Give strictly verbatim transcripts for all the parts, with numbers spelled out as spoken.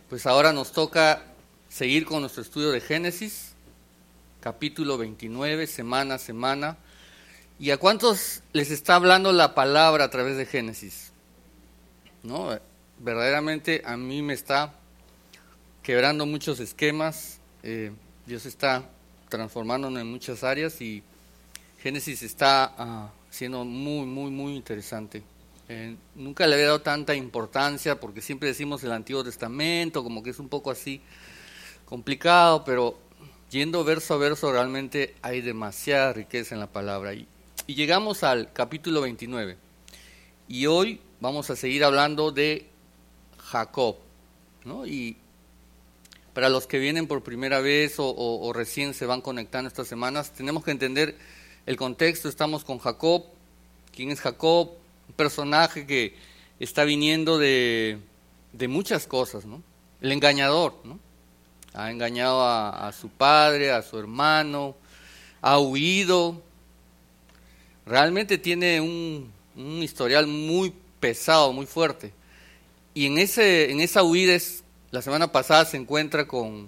Pues ahora nos toca seguir con nuestro estudio de Génesis, capítulo veintinueve, semana a semana. ¿Y a cuántos les está hablando la palabra a través de Génesis? ¿No? Verdaderamente a mí me está quebrando muchos esquemas. Eh, Dios está transformándonos en muchas áreas y Génesis está uh, siendo muy, muy, muy interesante. Eh, nunca le había dado tanta importancia porque siempre decimos el Antiguo Testamento, como que es un poco así complicado, pero yendo verso a verso realmente hay demasiada riqueza en la palabra. Y, y llegamos al capítulo veintinueve y hoy vamos a seguir hablando de Jacob, ¿no? Y para los que vienen por primera vez o, o, o recién se van conectando estas semanas, tenemos que entender el contexto. Estamos con Jacob. ¿Quién es Jacob? Un personaje que está viniendo de, de muchas cosas, ¿no? El engañador, ¿no? Ha engañado a, a su padre, a su hermano, ha huido. Realmente tiene un, un historial muy pesado, muy fuerte. Y en ese en esa huida, es, la semana pasada se encuentra con,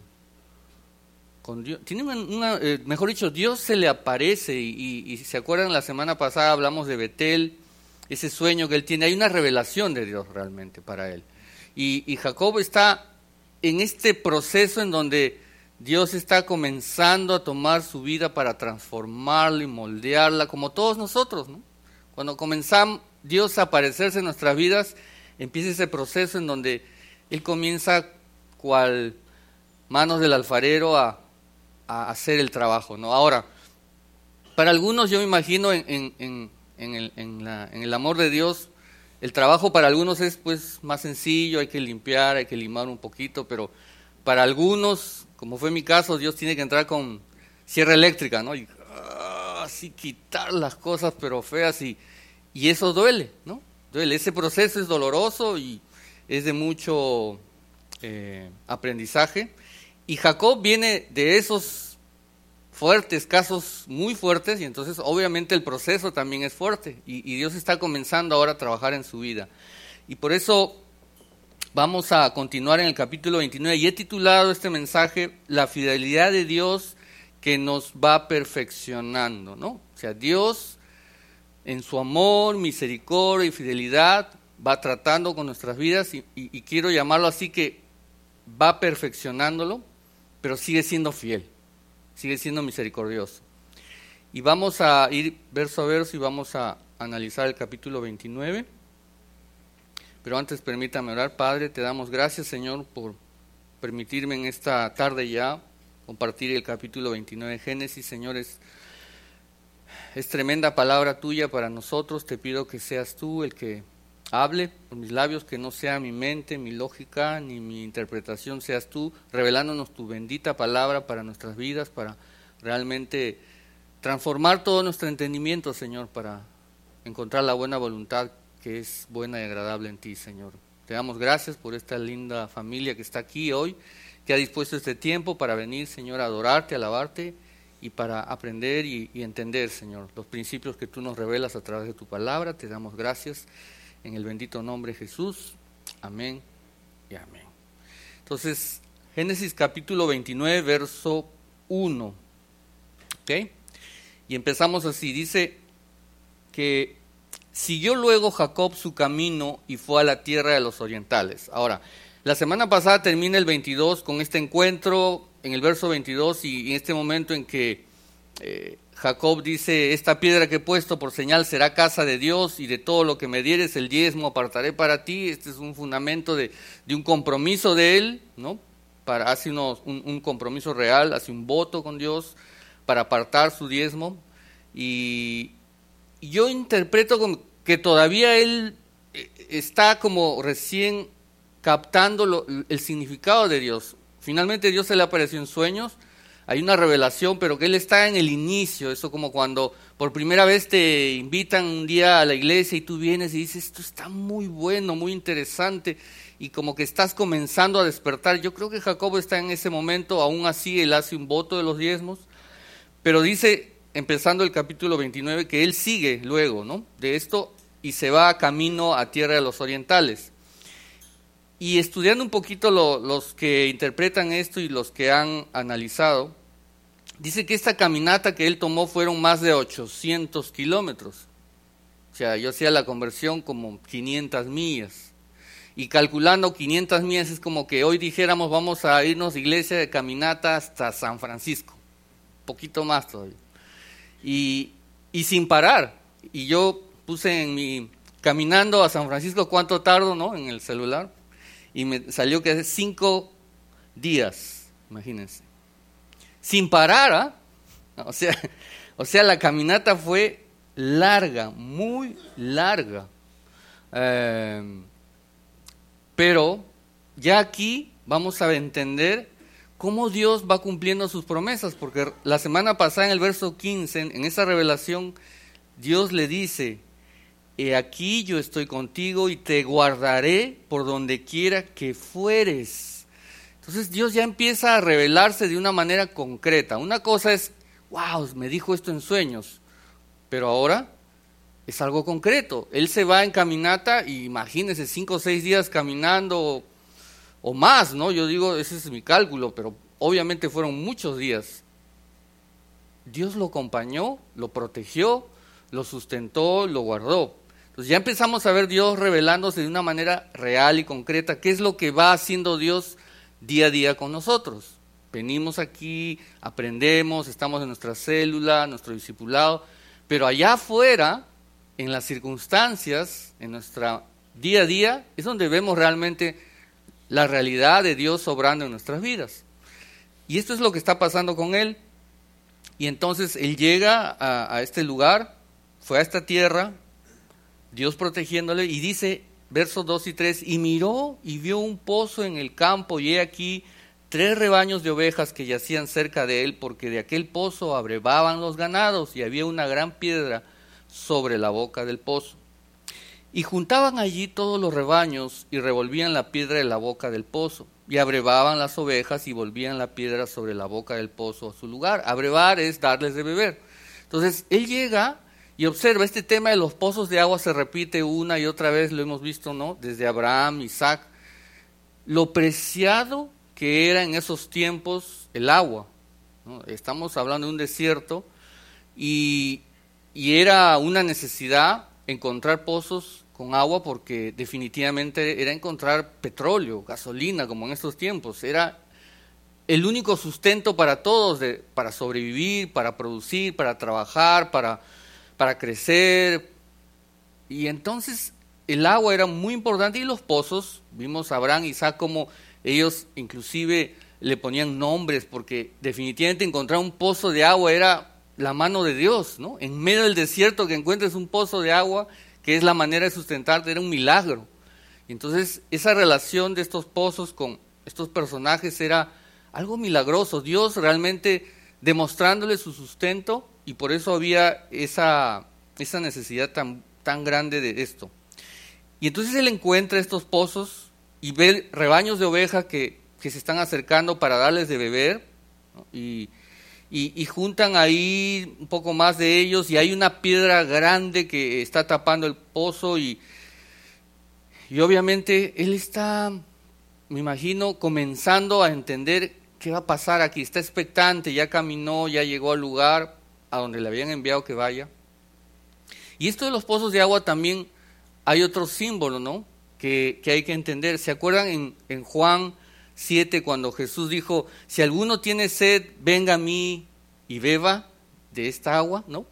con Dios. Tiene una, una eh, mejor dicho, Dios se le aparece. Y, y, y se acuerdan, la semana pasada hablamos de Betel, ese sueño que él tiene. Hay una revelación de Dios realmente para él. Y, y Jacob está en este proceso en donde Dios está comenzando a tomar su vida para transformarla y moldearla, como todos nosotros, ¿no? Cuando comenzamos Dios a aparecerse en nuestras vidas, empieza ese proceso en donde Él comienza, cual manos del alfarero, a, a hacer el trabajo, ¿no? Ahora, para algunos yo me imagino en, en, en, en, el, en, la, en el amor de Dios, el trabajo para algunos es pues más sencillo, hay que limpiar, hay que limar un poquito, pero para algunos, como fue mi caso, Dios tiene que entrar con sierra eléctrica, ¿no? Y uh, así quitar las cosas pero feas y, y eso duele, ¿no? Duele. Ese proceso es doloroso y es de mucho eh, aprendizaje. Y Jacob viene de esos fuertes, casos muy fuertes, y entonces obviamente el proceso también es fuerte, y, y Dios está comenzando ahora a trabajar en su vida. Y por eso vamos a continuar en el capítulo veintinueve, y he titulado este mensaje, La fidelidad de Dios que nos va perfeccionando, ¿no? O sea, Dios en su amor, misericordia y fidelidad va tratando con nuestras vidas, y, y, y quiero llamarlo así, que va perfeccionándolo, pero sigue siendo fiel. Sigue siendo misericordioso. Y vamos a ir verso a verso y vamos a analizar el capítulo veintinueve. Pero antes permítame orar. Padre, te damos gracias, Señor, por permitirme en esta tarde ya compartir el capítulo veintinueve de Génesis. Señor, es, es tremenda palabra tuya para nosotros. Te pido que seas tú el que hable por mis labios, que no sea mi mente, mi lógica, ni mi interpretación, seas tú revelándonos tu bendita palabra para nuestras vidas, para realmente transformar todo nuestro entendimiento, Señor, para encontrar la buena voluntad que es buena y agradable en ti, Señor. Te damos gracias por esta linda familia que está aquí hoy, que ha dispuesto este tiempo para venir, Señor, a adorarte, a alabarte y para aprender y, y entender, Señor, los principios que tú nos revelas a través de tu palabra. Te damos gracias. En el bendito nombre de Jesús, amén y amén. Entonces, Génesis capítulo veintinueve, verso uno, ¿ok? Y empezamos así, dice que siguió luego Jacob su camino y fue a la tierra de los orientales. Ahora, la semana pasada termina el veintidós con este encuentro en el verso veintidós y en este momento en que eh, Jacob dice, esta piedra que he puesto por señal será casa de Dios, y de todo lo que me dieres el diezmo apartaré para ti. Este es un fundamento de, de un compromiso de él, ¿no? Para, hace unos, un, un compromiso real, hace un voto con Dios para apartar su diezmo. Y, y yo interpreto como que todavía él está como recién captando lo, el significado de Dios. Finalmente Dios se le apareció en sueños. Hay una revelación, pero que él está en el inicio. Eso como cuando por primera vez te invitan un día a la iglesia y tú vienes y dices, esto está muy bueno, muy interesante, y como que estás comenzando a despertar. Yo creo que Jacob está en ese momento. Aún así él hace un voto de los diezmos, pero dice, empezando el capítulo veintinueve, que él sigue luego, ¿no?, de esto y se va camino a tierra de los orientales. y estudiando un poquito lo, los que interpretan esto y los que han analizado, dice que esta caminata que él tomó fueron más de ochocientos kilómetros. O sea, yo hacía la conversión como quinientas millas. Y calculando quinientas millas es como que hoy dijéramos vamos a irnos de iglesia de caminata hasta San Francisco. Un poquito más todavía. Y, y sin parar. Y yo puse en mi, caminando a San Francisco, ¿cuánto tardo, no? En el celular. Y me salió que hace cinco días, imagínense. Sin parar, ¿ah? ¿eh? O sea, o sea, la caminata fue larga, muy larga. Eh, pero ya aquí vamos a entender cómo Dios va cumpliendo sus promesas, porque la semana pasada en el verso quince, en esa revelación, Dios le dice: he aquí yo estoy contigo y te guardaré por donde quiera que fueres. Entonces Dios ya empieza a revelarse de una manera concreta. Una cosa es, wow, me dijo esto en sueños, pero ahora es algo concreto. Él se va en caminata y imagínense, cinco o seis días caminando o, o más, ¿no? Yo digo, ese es mi cálculo, pero obviamente fueron muchos días. Dios lo acompañó, lo protegió, lo sustentó, lo guardó. Entonces ya empezamos a ver Dios revelándose de una manera real y concreta. ¿Qué es lo que va haciendo Dios día a día con nosotros? Venimos aquí, aprendemos, estamos en nuestra célula, nuestro discipulado, pero allá afuera, en las circunstancias, en nuestra día a día, es donde vemos realmente la realidad de Dios obrando en nuestras vidas. Y esto es lo que está pasando con él. Y entonces él llega a, a este lugar, fue a esta tierra, Dios protegiéndole, y dice, versos dos y tres, y miró y vio un pozo en el campo, y he aquí tres rebaños de ovejas que yacían cerca de él, porque de aquel pozo abrevaban los ganados, y había una gran piedra sobre la boca del pozo. Y juntaban allí todos los rebaños, y revolvían la piedra de la boca del pozo, y abrevaban las ovejas, y volvían la piedra sobre la boca del pozo a su lugar. Abrevar es darles de beber. Entonces, él llega y observa, este tema de los pozos de agua se repite una y otra vez, lo hemos visto, ¿no? Desde Abraham, Isaac, lo preciado que era en esos tiempos el agua, ¿no? Estamos hablando de un desierto, y, y era una necesidad encontrar pozos con agua, porque definitivamente era encontrar petróleo, gasolina, como en estos tiempos. Era el único sustento para todos, de, para sobrevivir, para producir, para trabajar, para, para crecer. Y entonces el agua era muy importante, y los pozos, vimos a Abraham y Isaac como ellos inclusive le ponían nombres, porque definitivamente encontrar un pozo de agua era la mano de Dios, ¿no? En medio del desierto que encuentres un pozo de agua, que es la manera de sustentarte, era un milagro. Y entonces esa relación de estos pozos con estos personajes era algo milagroso, Dios realmente demostrándole su sustento, y por eso había esa, esa necesidad tan, tan grande de esto. Y entonces él encuentra estos pozos y ve rebaños de ovejas que, que se están acercando para darles de beber, ¿no? y, y, y juntan ahí un poco más de ellos, y hay una piedra grande que está tapando el pozo, y, y obviamente él está, me imagino, comenzando a entender qué va a pasar aquí. Está expectante, ya caminó, ya llegó al lugar a donde le habían enviado que vaya. Y esto de los pozos de agua también hay otro símbolo, ¿no? Que, que hay que entender. ¿Se acuerdan en, en Juan siete cuando Jesús dijo, si alguno tiene sed, venga a mí y beba de esta agua, ¿no?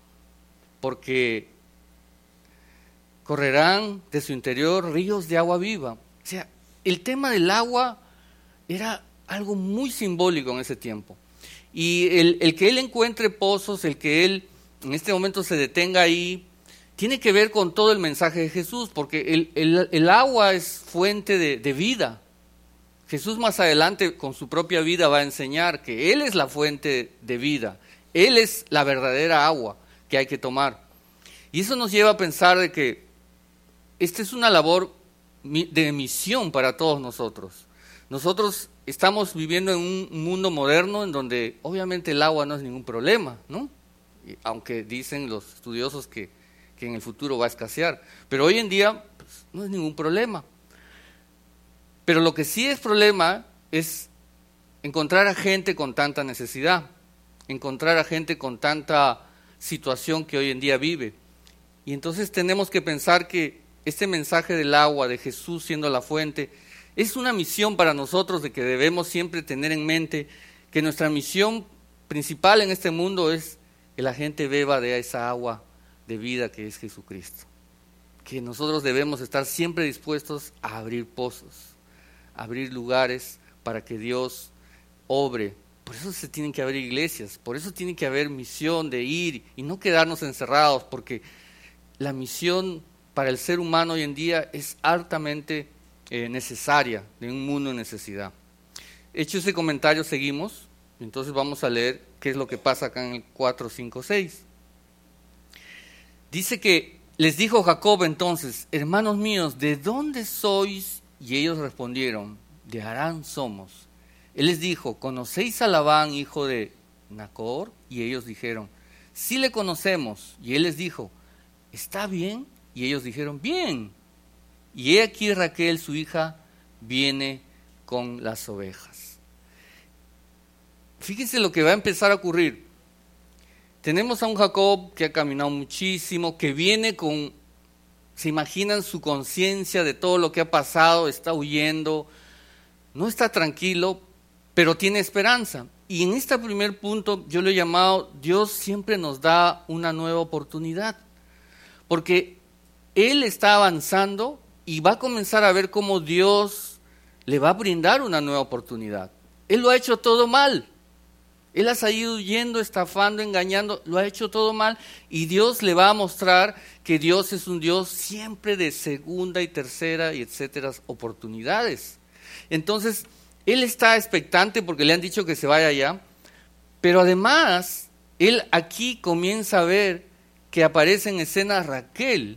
Porque correrán de su interior ríos de agua viva. O sea, el tema del agua era algo muy simbólico en ese tiempo. Y el, el que él encuentre pozos, el que él en este momento se detenga ahí, tiene que ver con todo el mensaje de Jesús, porque el, el, el agua es fuente de, de vida. Jesús más adelante con su propia vida va a enseñar que Él es la fuente de vida, Él es la verdadera agua que hay que tomar. Y eso nos lleva a pensar de que esta es una labor de misión para todos nosotros. Nosotros estamos viviendo en un mundo moderno en donde obviamente el agua no es ningún problema, ¿no? Aunque dicen los estudiosos que, que en el futuro va a escasear, pero hoy en día pues, no es ningún problema. Pero lo que sí es problema es encontrar a gente con tanta necesidad, encontrar a gente con tanta situación que hoy en día vive. Y entonces tenemos que pensar que este mensaje del agua, de Jesús siendo la fuente, es una misión para nosotros de que debemos siempre tener en mente que nuestra misión principal en este mundo es que la gente beba de esa agua de vida que es Jesucristo. Que nosotros debemos estar siempre dispuestos a abrir pozos, a abrir lugares para que Dios obre. Por eso se tienen que abrir iglesias, por eso tiene que haber misión de ir y no quedarnos encerrados, porque la misión para el ser humano hoy en día es altamente eh, necesaria, de un mundo en necesidad. Hecho ese comentario, seguimos, entonces vamos a leer qué es lo que pasa acá en el cuatro, cinco, seis. Dice que les dijo Jacob entonces: hermanos míos, ¿de dónde sois? Y ellos respondieron: de Harán somos. Él les dijo: ¿conocéis a Labán, hijo de Nacor? Y ellos dijeron: sí le conocemos. Y él les dijo: ¿está bien? Y ellos dijeron: bien. Y he aquí Raquel, su hija, viene con las ovejas. Fíjense lo que va a empezar a ocurrir. Tenemos a un Jacob que ha caminado muchísimo, que viene con, se imaginan su conciencia de todo lo que ha pasado, está huyendo, no está tranquilo, pero tiene esperanza. Y en este primer punto yo lo he llamado: Dios siempre nos da una nueva oportunidad, porque Él está avanzando y va a comenzar a ver cómo Dios le va a brindar una nueva oportunidad. Él lo ha hecho todo mal. Él ha salido huyendo, estafando, engañando, lo ha hecho todo mal, y Dios le va a mostrar que Dios es un Dios siempre de segunda y tercera y etcétera oportunidades. Entonces, él está expectante porque le han dicho que se vaya allá, pero además, él aquí comienza a ver que aparece en escena Raquel,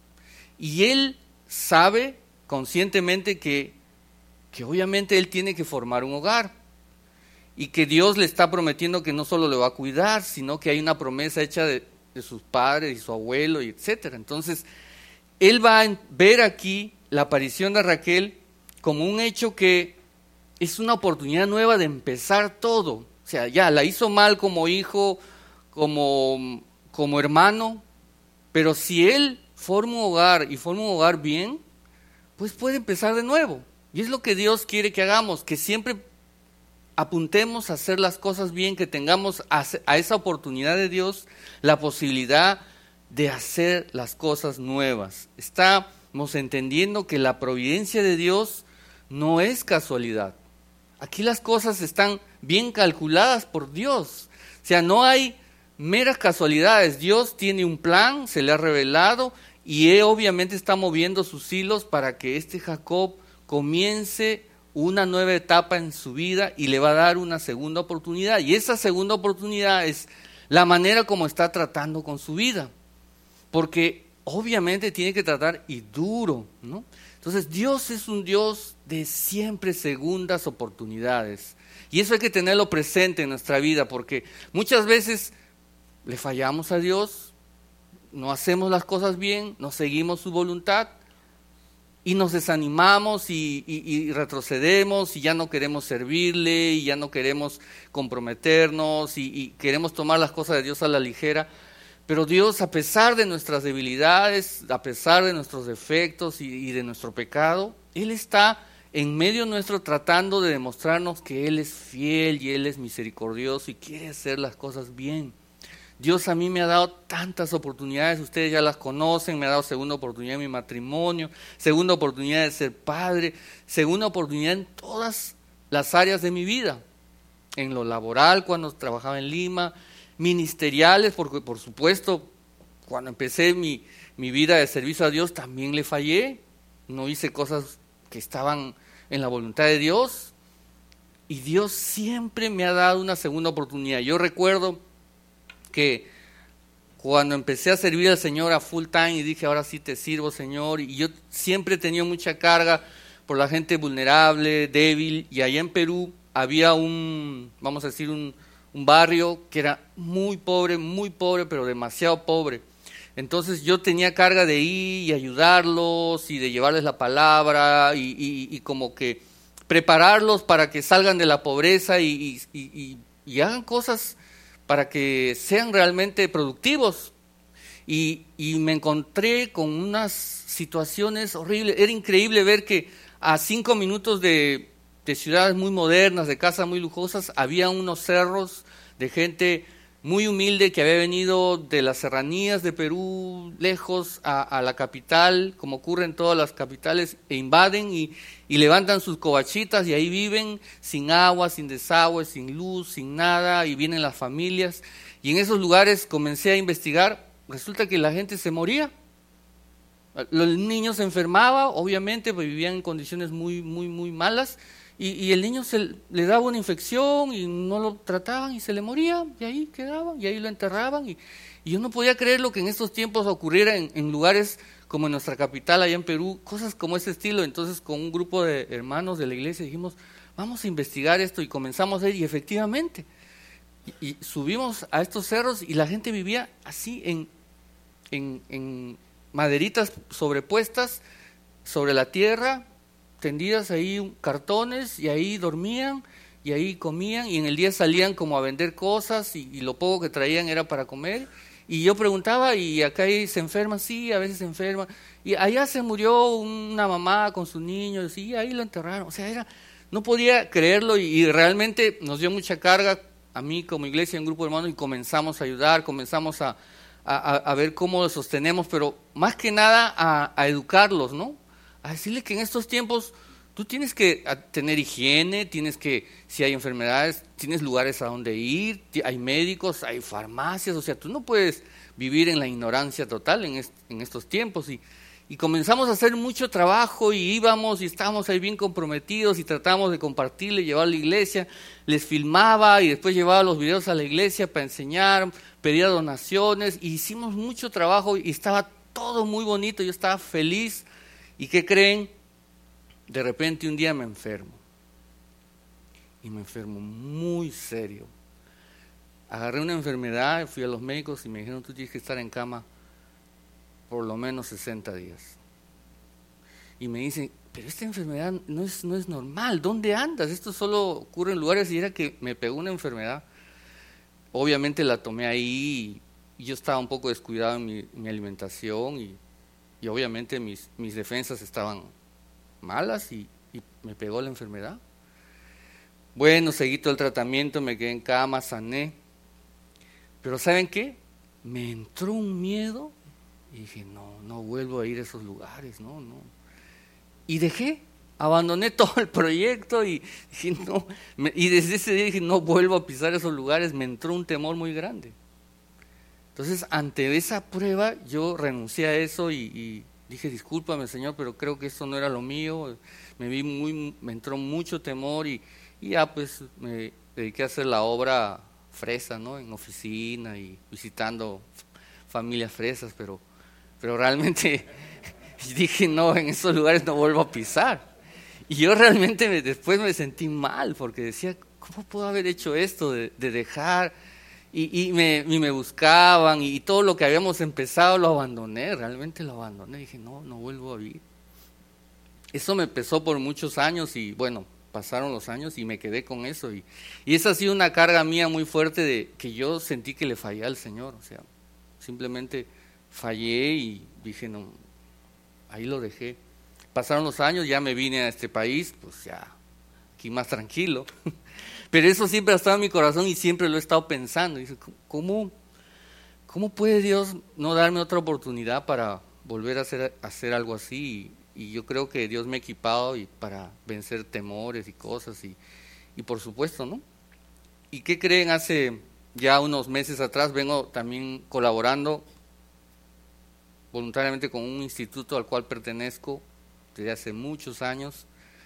y él sabe conscientemente que, que obviamente él tiene que formar un hogar. Y que Dios le está prometiendo que no solo le va a cuidar, sino que hay una promesa hecha de, de sus padres y su abuelo, y etcétera. Entonces, él va a ver aquí la aparición de Raquel como un hecho que es una oportunidad nueva de empezar todo. O sea, ya la hizo mal como hijo, como, como hermano, pero si él forma un hogar y forma un hogar bien, pues puede empezar de nuevo. Y es lo que Dios quiere que hagamos, que siempre apuntemos a hacer las cosas bien, que tengamos a, a esa oportunidad de Dios la posibilidad de hacer las cosas nuevas. Estamos entendiendo que la providencia de Dios no es casualidad. Aquí las cosas están bien calculadas por Dios. O sea, no hay meras casualidades. Dios tiene un plan, se le ha revelado, y Él obviamente está moviendo sus hilos para que este Jacob comience una nueva etapa en su vida y le va a dar una segunda oportunidad. Y esa segunda oportunidad es la manera como está tratando con su vida, porque obviamente tiene que tratar y duro, ¿no? Entonces Dios es un Dios de siempre segundas oportunidades, y eso hay que tenerlo presente en nuestra vida, porque muchas veces le fallamos a Dios, no hacemos las cosas bien, no seguimos su voluntad, y nos desanimamos y, y, y retrocedemos, y ya no queremos servirle, y ya no queremos comprometernos, y, y queremos tomar las cosas de Dios a la ligera. Pero Dios, a pesar de nuestras debilidades, a pesar de nuestros defectos y, y de nuestro pecado, Él está en medio nuestro tratando de demostrarnos que Él es fiel y Él es misericordioso y quiere hacer las cosas bien. Dios a mí me ha dado tantas oportunidades, ustedes ya las conocen, me ha dado segunda oportunidad en mi matrimonio, segunda oportunidad de ser padre, segunda oportunidad en todas las áreas de mi vida, en lo laboral cuando trabajaba en Lima, ministeriales, porque por supuesto cuando empecé mi, mi vida de servicio a Dios también le fallé, no hice cosas que estaban en la voluntad de Dios, y Dios siempre me ha dado una segunda oportunidad. Yo recuerdo que cuando empecé a servir al Señor a full time y dije, ahora sí te sirvo, Señor, y yo siempre he tenido mucha carga por la gente vulnerable, débil, y allá en Perú había un, vamos a decir, un, un barrio que era muy pobre, muy pobre, pero demasiado pobre. Entonces yo tenía carga de ir y ayudarlos y de llevarles la palabra y, y, y como que prepararlos para que salgan de la pobreza y, y, y, y hagan cosas para que sean realmente productivos. Y, y me encontré con unas situaciones horribles. Era increíble ver que a cinco minutos de, de ciudades muy modernas, de casas muy lujosas, había unos cerros de gente muy humilde que había venido de las serranías de Perú, lejos a, a la capital, como ocurre en todas las capitales, e invaden y, y levantan sus covachitas y ahí viven sin agua, sin desagüe, sin luz, sin nada, y vienen las familias. Y en esos lugares comencé a investigar. Resulta que la gente se moría, los niños se enfermaban, obviamente, pues vivían en condiciones muy, muy, muy malas, y, y el niño se le daba una infección y no lo trataban y se le moría, y ahí quedaban, y ahí lo enterraban, y, y yo no podía creer lo que en estos tiempos ocurriera en, en lugares como en nuestra capital, allá en Perú, cosas como ese estilo. Entonces con un grupo de hermanos de la iglesia dijimos, vamos a investigar esto, y comenzamos a ir, y efectivamente, y, y subimos a estos cerros, y la gente vivía así en En, en maderitas sobrepuestas sobre la tierra, tendidas ahí cartones, y ahí dormían, y ahí comían, y en el día salían como a vender cosas, y, y lo poco que traían era para comer. Y yo preguntaba, ¿y acá se enferma? Sí, a veces se enferma. Y allá se murió una mamá con su niño, y sí, ahí lo enterraron. O sea, era, no podía creerlo, y, y realmente nos dio mucha carga a mí como iglesia, un grupo de hermanos, y comenzamos a ayudar, comenzamos a A, a, a ver cómo lo sostenemos, pero más que nada a, a educarlos, ¿no? A decirles que en estos tiempos tú tienes que tener higiene, tienes que, si hay enfermedades, tienes lugares a donde ir, hay médicos, hay farmacias, o sea, tú no puedes vivir en la ignorancia total en, est, en estos tiempos. Y, y comenzamos a hacer mucho trabajo, y íbamos y estábamos ahí bien comprometidos, y tratábamos de compartirle, llevar a la iglesia, les filmaba y después llevaba los videos a la iglesia para enseñar, pedía donaciones, y hicimos mucho trabajo, y estaba todo muy bonito, yo estaba feliz. ¿Y qué creen? De repente un día me enfermo, y me enfermo muy serio. Agarré una enfermedad, fui a los médicos y me dijeron, tú tienes que estar en cama por lo menos sesenta días. Y me dicen, pero esta enfermedad no es, no es normal, ¿dónde andas? Esto solo ocurre en lugares, y era que me pegó una enfermedad. Obviamente la tomé ahí, y yo estaba un poco descuidado en mi, mi alimentación, y, y obviamente mis, mis defensas estaban malas, y, y me pegó la enfermedad. Bueno, seguí todo el tratamiento, me quedé en cama, sané, pero ¿saben qué? Me entró un miedo, y dije, no, no vuelvo a ir a esos lugares, no, no. Y dejé, abandoné todo el proyecto, y dije, no, me, y desde ese día dije, no vuelvo a pisar esos lugares. Me entró un temor muy grande. Entonces, ante esa prueba, yo renuncié a eso, y, y dije, discúlpame, Señor, pero creo que eso no era lo mío. Me vi muy, me entró mucho temor, y, y ya pues me dediqué a hacer la obra fresa, ¿no? En oficina y visitando familias fresas, pero, pero realmente dije, no, en esos lugares no vuelvo a pisar. Y yo realmente me, después me sentí mal, porque decía, ¿cómo puedo haber hecho esto de, de dejar? Y, y, me, y me buscaban, y todo lo que habíamos empezado lo abandoné, realmente lo abandoné. Dije, no, no vuelvo a ir. Eso me pesó por muchos años, y bueno, pasaron los años y me quedé con eso. Y, y esa ha sido una carga mía muy fuerte, de que yo sentí que le fallé al Señor. O sea, simplemente fallé y dije, no, ahí lo dejé. Pasaron los años, ya me vine a este país, pues ya, aquí más tranquilo. Pero eso siempre ha estado en mi corazón, y siempre lo he estado pensando. Dice, ¿cómo, cómo puede Dios no darme otra oportunidad para volver a hacer, a hacer algo así? Y, y yo creo que Dios me ha equipado y para vencer temores y cosas, y, y por supuesto, ¿no? ¿Y qué creen? Hace ya unos meses atrás vengo también colaborando voluntariamente con un instituto al cual pertenezco desde hace muchos años,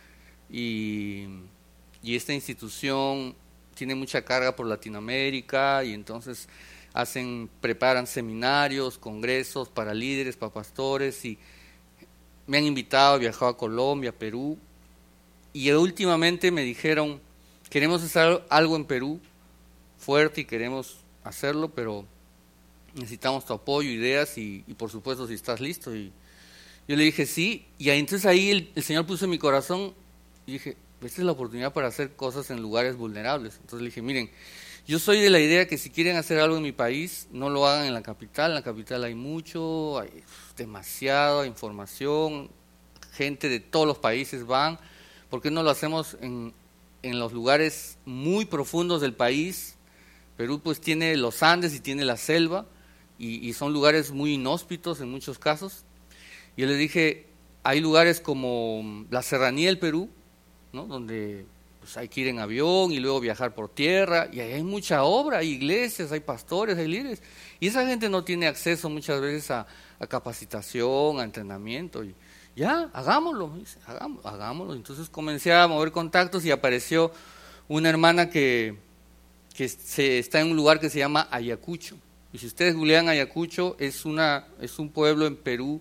y, y esta institución tiene mucha carga por Latinoamérica, y entonces hacen, preparan seminarios, congresos para líderes, para pastores, y me han invitado, he viajado a Colombia, Perú, y últimamente me dijeron, queremos hacer algo en Perú fuerte y queremos hacerlo, pero necesitamos tu apoyo, ideas y, y por supuesto si estás listo. Y yo le dije sí, y ahí, entonces ahí el, el Señor puso en mi corazón y dije, esta es la oportunidad para hacer cosas en lugares vulnerables. Entonces le dije, miren, yo soy de la idea que si quieren hacer algo en mi país, no lo hagan en la capital. En la capital hay mucho, hay demasiada información, gente de todos los países van. ¿Por qué no lo hacemos en, en los lugares muy profundos del país? Perú pues tiene los Andes y tiene la selva, y, y son lugares muy inhóspitos en muchos casos. Yo les dije, hay lugares como la serranía del Perú, ¿no? Donde pues hay que ir en avión y luego viajar por tierra, y ahí hay mucha obra, hay iglesias, hay pastores, hay líderes, y esa gente no tiene acceso muchas veces a, a capacitación, a entrenamiento, y ya, hagámoslo, dice, hagámoslo, hagámoslo. Entonces comencé a mover contactos y apareció una hermana que, que se, está en un lugar que se llama Ayacucho, y si ustedes googlean Ayacucho, es, una, es un pueblo en Perú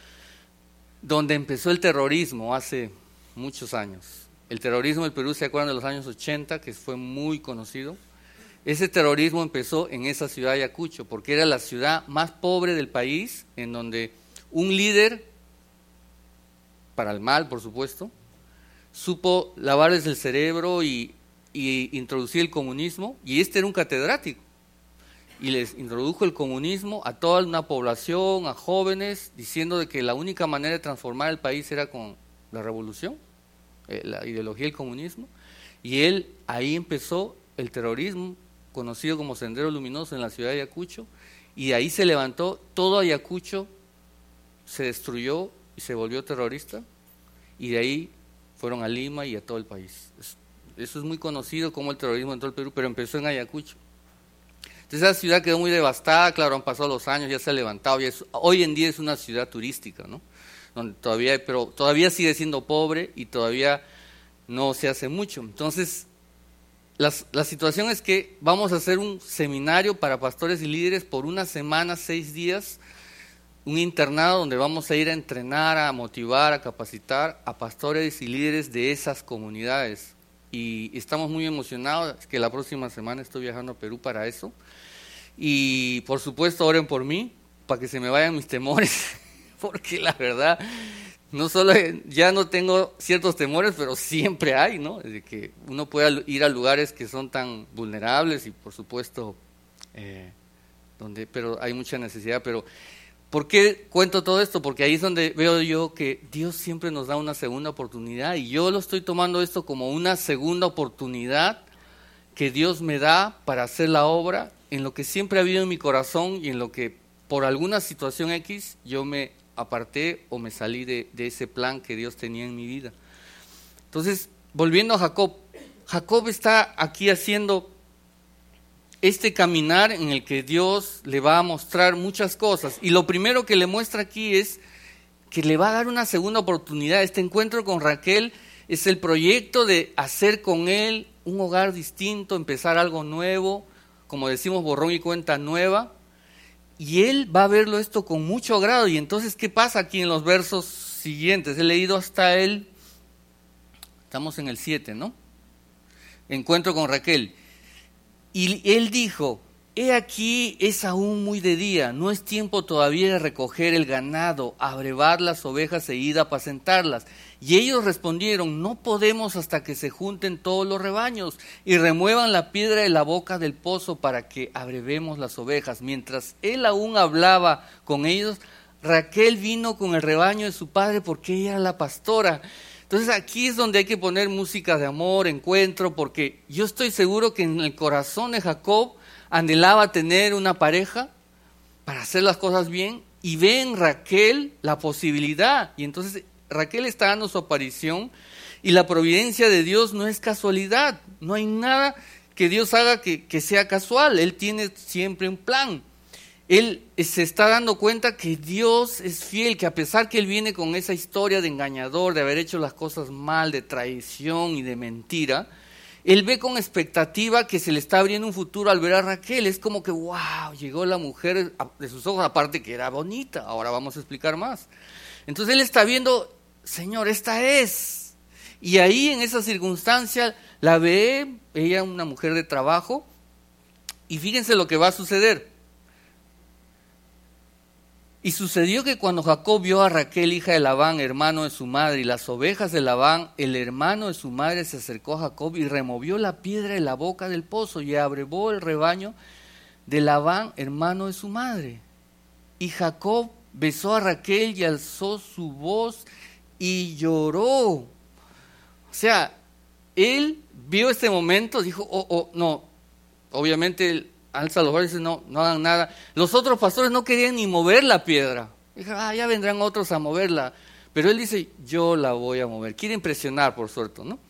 donde empezó el terrorismo hace muchos años. El terrorismo del Perú, ¿se acuerdan de los años ochenta? Que fue muy conocido. Ese terrorismo empezó en esa ciudad de Ayacucho, porque era la ciudad más pobre del país, en donde un líder, para el mal por supuesto, supo lavarles el cerebro y, y introducir el comunismo, y este era un catedrático, y les introdujo el comunismo a toda una población, a jóvenes, diciendo de que la única manera de transformar el país era con la revolución, la ideología del comunismo, y él ahí empezó el terrorismo, conocido como Sendero Luminoso en la ciudad de Ayacucho, y de ahí se levantó, todo Ayacucho se destruyó y se volvió terrorista, y de ahí fueron a Lima y a todo el país. Eso es muy conocido como el terrorismo en todo el Perú, pero empezó en Ayacucho. Entonces esa ciudad quedó muy devastada, claro, han pasado los años, ya se ha levantado, ya es, hoy en día es una ciudad turística, ¿no? Donde todavía hay, pero todavía sigue siendo pobre y todavía no se hace mucho. Entonces, las, la situación es que vamos a hacer un seminario para pastores y líderes por una semana, seis días, un internado donde vamos a ir a entrenar, a motivar, a capacitar a pastores y líderes de esas comunidades. Y estamos muy emocionados, que la próxima semana estoy viajando a Perú para eso. Y por supuesto, oren por mí, para que se me vayan mis temores. Porque la verdad, no solo ya no tengo ciertos temores, pero siempre hay, ¿no? De que uno pueda ir a lugares que son tan vulnerables y por supuesto, eh, donde, pero hay mucha necesidad. Pero ¿por qué cuento todo esto? Porque ahí es donde veo yo que Dios siempre nos da una segunda oportunidad, y yo lo estoy tomando esto como una segunda oportunidad que Dios me da para hacer la obra en lo que siempre ha habido en mi corazón y en lo que por alguna situación X yo me aparté o me salí de, de ese plan que Dios tenía en mi vida. Entonces, volviendo a Jacob, Jacob está aquí haciendo este caminar en el que Dios le va a mostrar muchas cosas, y lo primero que le muestra aquí es que le va a dar una segunda oportunidad. Este encuentro con Raquel es el proyecto de hacer con él un hogar distinto, empezar algo nuevo, como decimos, borrón y cuenta nueva. Y él va a verlo esto con mucho agrado. Y entonces, ¿qué pasa aquí en los versos siguientes? He leído hasta el, estamos en el siete, ¿no? Encuentro con Raquel. Y él dijo, he aquí es aún muy de día, no es tiempo todavía de recoger el ganado, abrevar las ovejas e ir a apacentarlas. Y ellos respondieron, no podemos hasta que se junten todos los rebaños y remuevan la piedra de la boca del pozo para que abrevemos las ovejas. Mientras él aún hablaba con ellos, Raquel vino con el rebaño de su padre porque ella era la pastora. Entonces aquí es donde hay que poner música de amor, encuentro, porque yo estoy seguro que en el corazón de Jacob anhelaba tener una pareja para hacer las cosas bien, y ve en Raquel la posibilidad. Y entonces Raquel está dando su aparición, y la providencia de Dios no es casualidad. No hay nada que Dios haga que, que sea casual. Él tiene siempre un plan. Él se está dando cuenta que Dios es fiel, que a pesar que él viene con esa historia de engañador, de haber hecho las cosas mal, de traición y de mentira, él ve con expectativa que se le está abriendo un futuro al ver a Raquel. Es como que, wow, llegó la mujer de sus ojos, aparte que era bonita. Ahora vamos a explicar más. Entonces él está viendo, Señor, esta es. Y ahí en esa circunstancia la ve, ella una mujer de trabajo, y fíjense lo que va a suceder. Y sucedió que cuando Jacob vio a Raquel, hija de Labán, hermano de su madre, y las ovejas de Labán, el hermano de su madre se acercó a Jacob y removió la piedra de la boca del pozo y abrevó el rebaño de Labán, hermano de su madre. Y Jacob besó a Raquel y alzó su voz y lloró. O sea, él vio este momento, dijo, oh, oh, no, obviamente él alza los brazos y dice, no, no hagan nada. Los otros pastores no querían ni mover la piedra. Dijeron, ah, ya vendrán otros a moverla. Pero él dice, yo la voy a mover. Quiere impresionar, por suerte, ¿no?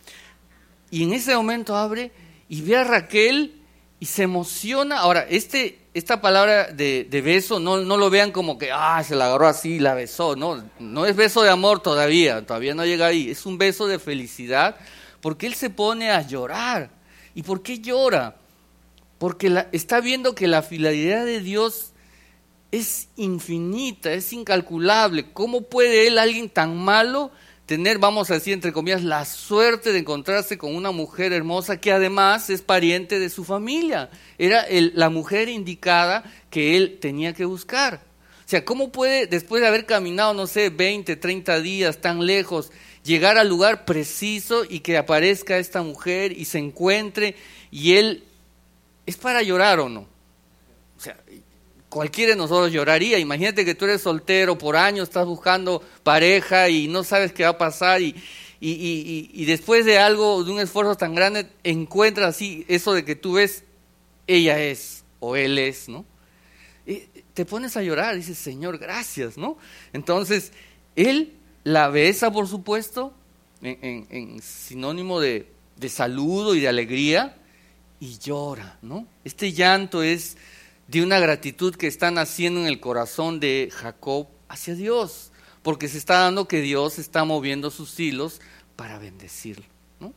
Y en ese momento abre y ve a Raquel y se emociona. Ahora, este, esta palabra de, de beso, no, no lo vean como que, ah, se la agarró así y la besó. No, no es beso de amor todavía, todavía no llega ahí. Es un beso de felicidad porque él se pone a llorar. ¿Y por qué llora? Porque la, está viendo que la fidelidad de Dios es infinita, es incalculable. ¿Cómo puede él, alguien tan malo, tener, vamos a decir entre comillas, la suerte de encontrarse con una mujer hermosa que además es pariente de su familia? Era el, la mujer indicada que él tenía que buscar. O sea, ¿cómo puede, después de haber caminado, no sé, veinte, treinta días tan lejos, llegar al lugar preciso y que aparezca esta mujer y se encuentre y él... ¿Es para llorar o no? O sea, cualquiera de nosotros lloraría. Imagínate que tú eres soltero, por años estás buscando pareja y no sabes qué va a pasar y, y, y, y después de algo, de un esfuerzo tan grande, encuentras así eso de que tú ves, ella es o él es, ¿no? Y te pones a llorar, dices, Señor, gracias, ¿no? Entonces, él la besa, por supuesto, en, en, en sinónimo de, de saludo y de alegría, y llora, ¿no? Este llanto es de una gratitud que está naciendo en el corazón de Jacob hacia Dios, porque se está dando que Dios está moviendo sus hilos para bendecirlo, ¿no?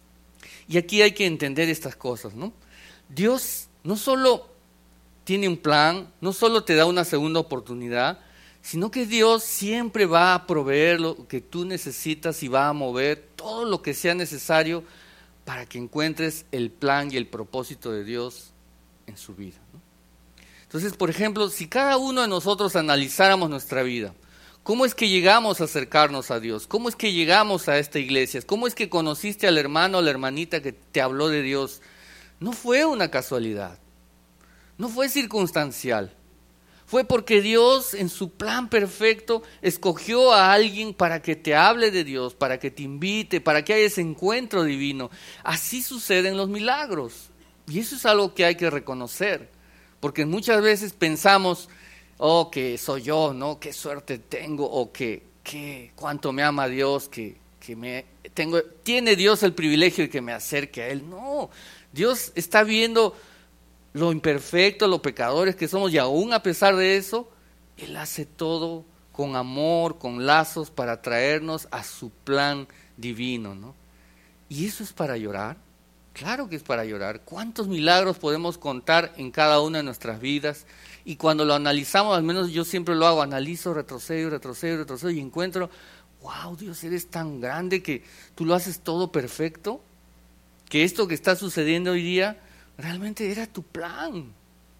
Y aquí hay que entender estas cosas, ¿no? Dios no solo tiene un plan, no solo te da una segunda oportunidad, sino que Dios siempre va a proveer lo que tú necesitas y va a mover todo lo que sea necesario para que encuentres el plan y el propósito de Dios en su vida, ¿no? Entonces, por ejemplo, si cada uno de nosotros analizáramos nuestra vida, ¿cómo es que llegamos a acercarnos a Dios? ¿Cómo es que llegamos a esta iglesia? ¿Cómo es que conociste al hermano o la hermanita que te habló de Dios? No fue una casualidad, no fue circunstancial. Fue porque Dios en su plan perfecto escogió a alguien para que te hable de Dios, para que te invite, para que haya ese encuentro divino. Así suceden los milagros. Y eso es algo que hay que reconocer. Porque muchas veces pensamos, oh, que soy yo, ¿no? Qué suerte tengo, o que, que cuánto me ama Dios, que, que me tengo, tiene Dios el privilegio de que me acerque a Él. No, Dios está viendo lo imperfecto, lo pecadores que somos, y aún a pesar de eso, Él hace todo con amor, con lazos, para traernos a su plan divino, ¿no? ¿Y eso es para llorar? Claro que es para llorar. ¿Cuántos milagros podemos contar en cada una de nuestras vidas? Y cuando lo analizamos, al menos yo siempre lo hago, analizo, retrocedo, retrocedo, retrocedo, y encuentro, wow, Dios, eres tan grande que tú lo haces todo perfecto, que esto que está sucediendo hoy día realmente era tu plan.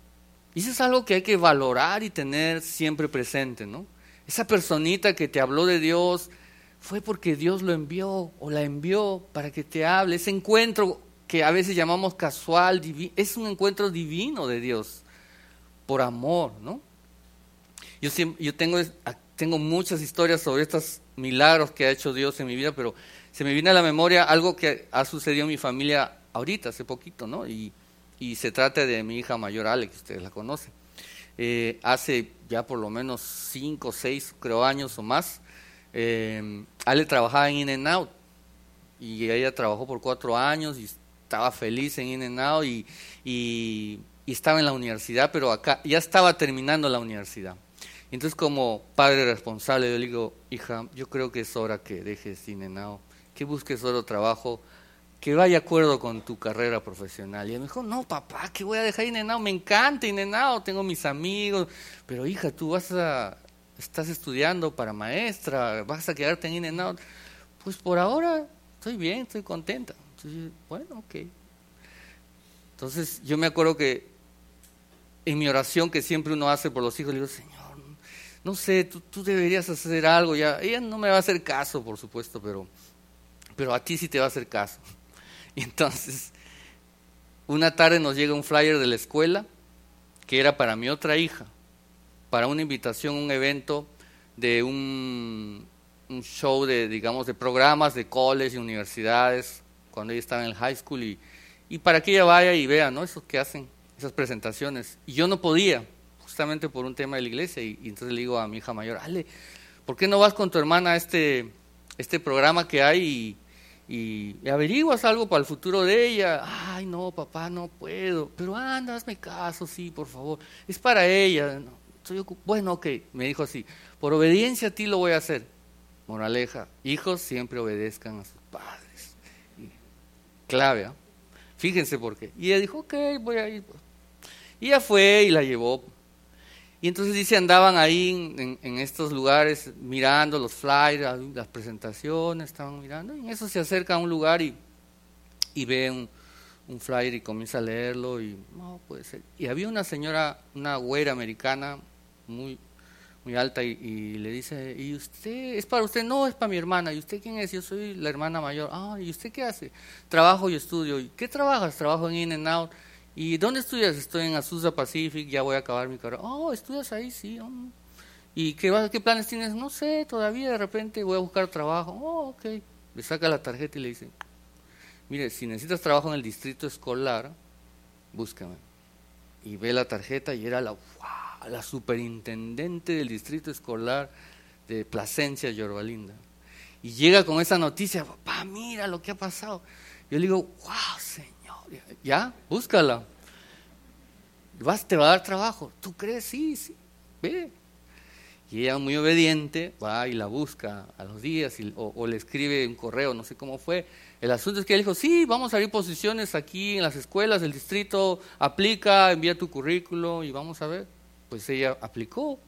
Y eso es algo que hay que valorar y tener siempre presente, ¿no? Esa personita que te habló de Dios fue porque Dios lo envió o la envió para que te hable. Ese encuentro que a veces llamamos casual, divi- es un encuentro divino de Dios, por amor, ¿no? Yo, siempre, yo tengo, tengo muchas historias sobre estos milagros que ha hecho Dios en mi vida, pero se me viene a la memoria algo que ha sucedido en mi familia ahorita, hace poquito, ¿no? Y Y se trata de mi hija mayor, Alex, ustedes la conocen. Eh, hace ya por lo menos cinco, seis, creo, años o más, eh, Ale trabajaba en In-N-Out. Y ella trabajó por cuatro años y estaba feliz en In-N-Out y, y, y estaba en la universidad, pero acá ya estaba terminando la universidad. Entonces, como padre responsable, yo le digo, hija, yo creo que es hora que dejes In-N-Out, que busques otro trabajo que vaya de acuerdo con tu carrera profesional. Y ella me dijo, no, papá, que voy a dejar In-N-Out, me encanta In-N-Out, tengo mis amigos, pero hija, tú vas a, estás estudiando para maestra, vas a quedarte en In-N-Out. Pues por ahora estoy bien, estoy contenta. Entonces, bueno, ok. Entonces yo me acuerdo que en mi oración que siempre uno hace por los hijos, le digo, Señor, no sé, tú, tú deberías hacer algo ya. Ella no me va a hacer caso, por supuesto, pero, pero a ti sí te va a hacer caso. Y entonces, una tarde nos llega un flyer de la escuela, que era para mi otra hija, para una invitación, un evento de un, un show de, digamos, de programas de college y universidades, cuando ella estaba en el high school, y, y para que ella vaya y vea, ¿no?, eso que hacen, esas presentaciones. Y yo no podía, justamente por un tema de la iglesia, y, y entonces le digo a mi hija mayor, Ale, ¿por qué no vas con tu hermana a este, este programa que hay y, y, y averiguas algo para el futuro de ella? Ay, no, papá, no puedo, pero anda, hazme caso, sí, por favor, es para ella. No, estoy ocup- bueno, ok, me dijo así, por obediencia a ti lo voy a hacer. Moraleja, hijos siempre obedezcan a sus padres. Y, clave, ¿eh? Fíjense por qué. Y ella dijo, ok, voy a ir. Y ella fue y la llevó. Y entonces dice, andaban ahí en, en, en estos lugares mirando los flyers, las presentaciones, estaban mirando, y en eso se acerca a un lugar y, y ve un, un flyer y comienza a leerlo, y no puede ser. Y había una señora, una güera americana, muy, muy alta, y, y le dice, ¿y usted? ¿Es para usted? No, es para mi hermana. ¿Y usted quién es? Yo soy la hermana mayor. Ah, ¿y usted qué hace? Trabajo y estudio. ¿Y qué trabajas? Trabajo en In-N-Out. ¿Y dónde estudias? Estoy en Azusa Pacific, ya voy a acabar mi carrera. Oh, ¿estudias ahí? Sí. Oh. ¿Y qué, vas, qué planes tienes? No sé, todavía de repente voy a buscar trabajo. Oh, ok. Le saca la tarjeta y le dice, mire, si necesitas trabajo en el distrito escolar, búscame. Y ve la tarjeta y era la, wow, la superintendente del distrito escolar de Plasencia, Yorba Linda. Y llega con esa noticia, papá, mira lo que ha pasado. Yo le digo, wow, señor. Ya, búscala. Vas, te va a dar trabajo. ¿Tú crees? Sí, sí, ve. Y ella, muy obediente, va y la busca a los días y, o, o le escribe un correo, no sé cómo fue. El asunto es que ella dijo, sí, vamos a abrir posiciones aquí en las escuelas del distrito, aplica, envía tu currículo y vamos a ver. Pues ella aplicó,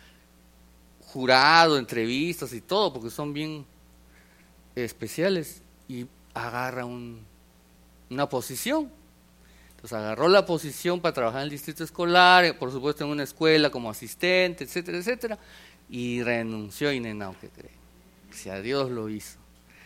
jurado, entrevistas y todo, porque son bien especiales, y agarra un, una posición. Entonces agarró la posición para trabajar en el distrito escolar, por supuesto en una escuela como asistente, etcétera, etcétera, y renunció a In-N-Out, ¿qué cree? Si a Dios lo hizo.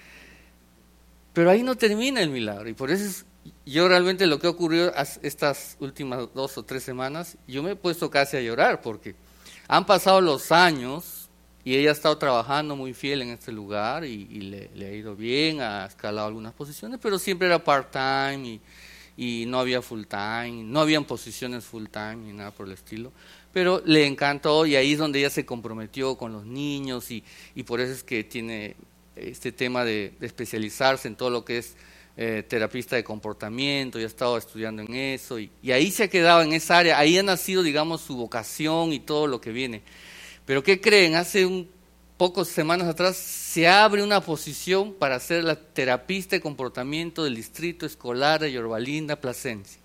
Pero ahí no termina el milagro, y por eso es, yo realmente lo que ha ocurrido estas últimas dos o tres semanas, yo me he puesto casi a llorar, porque han pasado los años y ella ha estado trabajando muy fiel en este lugar, y, y le, le ha ido bien, ha escalado algunas posiciones, pero siempre era part-time, y y no había full time, no habían posiciones full time ni nada por el estilo, pero le encantó, y ahí es donde ella se comprometió con los niños, y, y por eso es que tiene este tema de, de especializarse en todo lo que es eh, terapista de comportamiento, y ha estado estudiando en eso, y, y ahí se ha quedado en esa área, ahí ha nacido, digamos, su vocación y todo lo que viene. Pero ¿qué creen? Hace un pocas semanas atrás se abre una posición para ser la terapista de comportamiento del distrito escolar de Yorba Linda, Plasencia.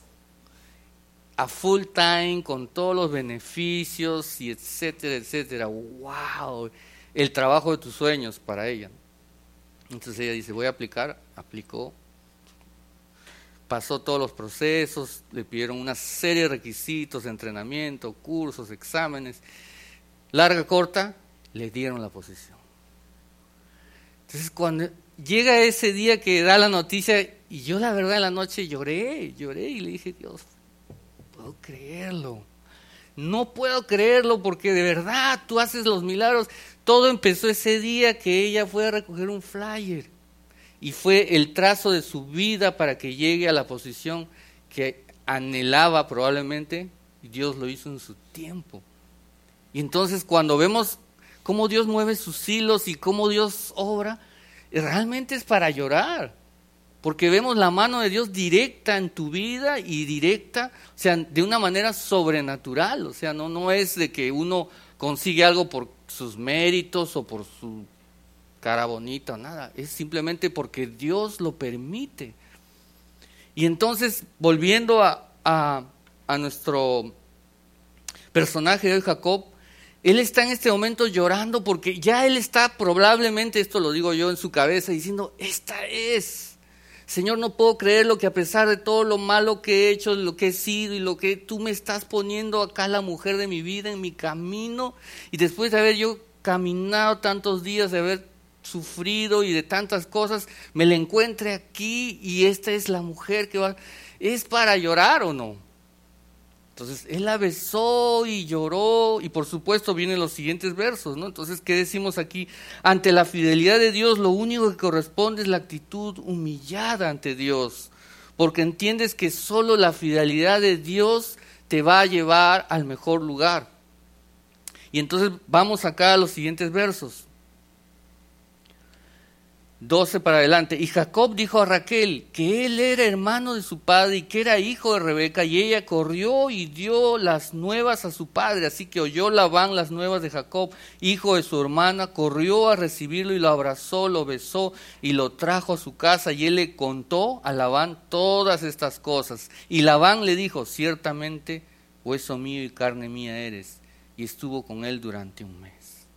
A full time, con todos los beneficios, y etcétera, etcétera. ¡Wow! El trabajo de tus sueños para ella. Entonces ella dice, voy a aplicar, aplicó, pasó todos los procesos, le pidieron una serie de requisitos de entrenamiento, cursos, exámenes. Larga, corta, le dieron la posición. Entonces cuando llega ese día que da la noticia, y yo la verdad en la noche lloré, lloré y le dije, Dios, no puedo creerlo, no puedo creerlo, porque de verdad tú haces los milagros. Todo empezó ese día que ella fue a recoger un flyer, y fue el trazo de su vida para que llegue a la posición que anhelaba probablemente, y Dios lo hizo en su tiempo. Y entonces cuando vemos cómo Dios mueve sus hilos y cómo Dios obra, realmente es para llorar, porque vemos la mano de Dios directa en tu vida, y directa, o sea, de una manera sobrenatural. O sea, no, no es de que uno consigue algo por sus méritos o por su cara bonita o nada, es simplemente porque Dios lo permite. Y entonces, volviendo a, a, a nuestro personaje de hoy, Jacob, él está en este momento llorando porque ya él está probablemente, esto lo digo yo, en su cabeza diciendo, esta es, Señor, no puedo creerlo que a pesar de todo lo malo que he hecho, lo que he sido y lo que tú me estás poniendo acá la mujer de mi vida en mi camino, y después de haber yo caminado tantos días, de haber sufrido y de tantas cosas, me la encuentre aquí y esta es la mujer que va, ¿es para llorar o no? Entonces él la besó y lloró, y por supuesto vienen los siguientes versos, ¿no? Entonces, ¿qué decimos aquí? Ante la fidelidad de Dios, lo único que corresponde es la actitud humillada ante Dios, porque entiendes que solo la fidelidad de Dios te va a llevar al mejor lugar. Y entonces vamos acá a los siguientes versos. doce para adelante. Y Jacob dijo a Raquel que él era hermano de su padre y que era hijo de Rebeca, y ella corrió y dio las nuevas a su padre. Así que oyó Labán las nuevas de Jacob, hijo de su hermana, corrió a recibirlo y lo abrazó, lo besó y lo trajo a su casa, y él le contó a Labán todas estas cosas. Y Labán le dijo: ciertamente hueso mío y carne mía eres. Y estuvo con él durante un mes.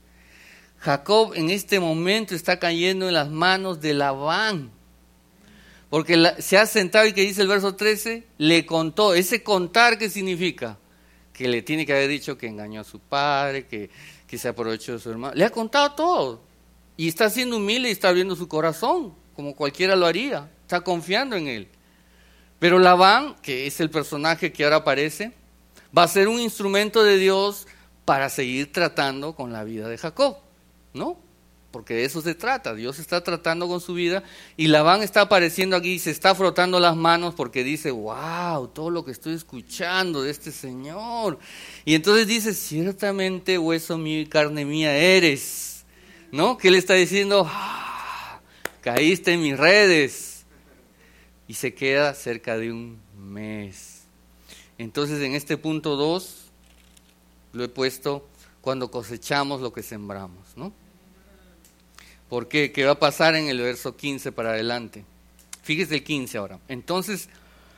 Jacob en este momento está cayendo en las manos de Labán, porque la, se ha sentado, y que dice el verso trece, le contó. Ese contar, ¿qué significa? Que le tiene que haber dicho que engañó a su padre, que, que se aprovechó de su hermano. Le ha contado todo, y está siendo humilde y está abriendo su corazón, como cualquiera lo haría, está confiando en él. Pero Labán, que es el personaje que ahora aparece, va a ser un instrumento de Dios para seguir tratando con la vida de Jacob. ¿No? Porque de eso se trata. Dios está tratando con su vida, y Labán está apareciendo aquí y se está frotando las manos porque dice: wow, todo lo que estoy escuchando de este señor. Y entonces dice: ciertamente hueso mío y carne mía eres. ¿No? Que él está diciendo: ah, caíste en mis redes. Y se queda cerca de un mes. Entonces en este punto dos lo he puesto: cuando cosechamos lo que sembramos, ¿no? ¿Por qué? ¿Qué va a pasar en el verso quince para adelante? Fíjese el quince ahora. Entonces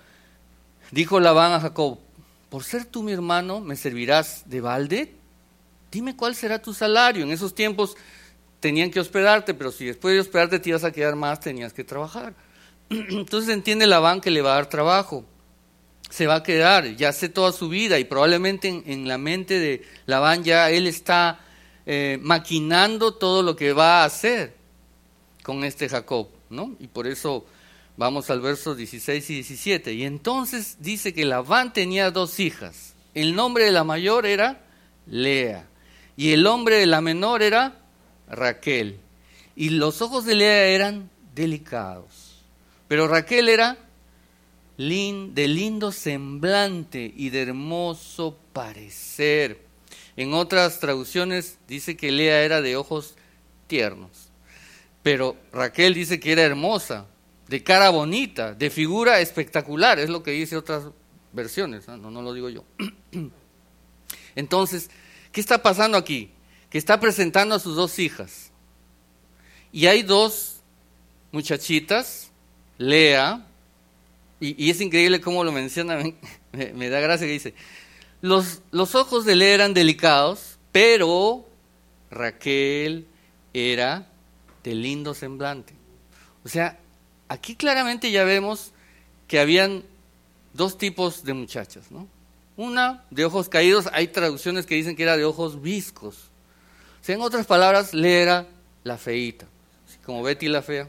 dijo Labán a Jacob: por ser tú mi hermano, ¿me servirás de balde? Dime cuál será tu salario. En esos tiempos tenían que hospedarte, pero si después de hospedarte te ibas a quedar más, tenías que trabajar. Entonces entiende Labán que le va a dar trabajo. Se va a quedar, ya sé toda su vida, y probablemente en, en la mente de Labán ya él está eh, maquinando todo lo que va a hacer con este Jacob, ¿no? Y por eso vamos al verso dieciséis y diecisiete. Y entonces dice que Labán tenía dos hijas. El nombre de la mayor era Lea, y el nombre de la menor era Raquel. Y los ojos de Lea eran delicados, pero Raquel era de lindo semblante y de hermoso parecer. En otras traducciones dice que Lea era de ojos tiernos, pero Raquel dice que era hermosa, de cara bonita, de figura espectacular, es lo que dice otras versiones, no, no lo digo yo. Entonces, ¿qué está pasando aquí? Que está presentando a sus dos hijas, y hay dos muchachitas, Lea, Y, y es increíble cómo lo menciona, me, me da gracia que dice: los, los ojos de Lea eran delicados, pero Raquel era de lindo semblante. O sea, aquí claramente ya vemos que habían dos tipos de muchachas, ¿no? Una de ojos caídos, hay traducciones que dicen que era de ojos viscos. O sea, en otras palabras, Lea era la feíta, como Betty la fea.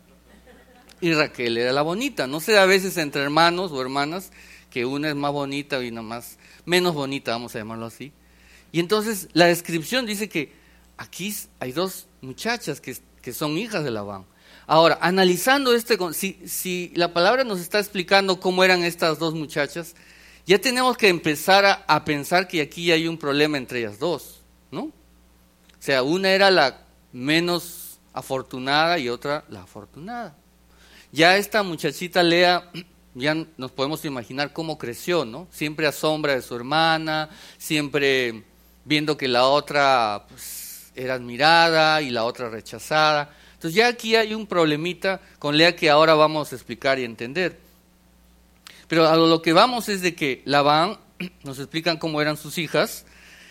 Y Raquel era la bonita. No sé, a veces entre hermanos o hermanas, que una es más bonita y una más, menos bonita, vamos a llamarlo así. Y entonces la descripción dice que aquí hay dos muchachas que, que son hijas de Labán. Ahora, analizando este, si, si la palabra nos está explicando cómo eran estas dos muchachas, ya tenemos que empezar a, a pensar que aquí hay un problema entre ellas dos, ¿no? O sea, una era la menos afortunada y otra la afortunada. Ya esta muchachita Lea, ya nos podemos imaginar cómo creció, ¿no? Siempre a sombra de su hermana, siempre viendo que la otra pues, era admirada y la otra rechazada. Entonces ya aquí hay un problemita con Lea que ahora vamos a explicar y entender. Pero a lo que vamos es de que Labán, nos explican cómo eran sus hijas,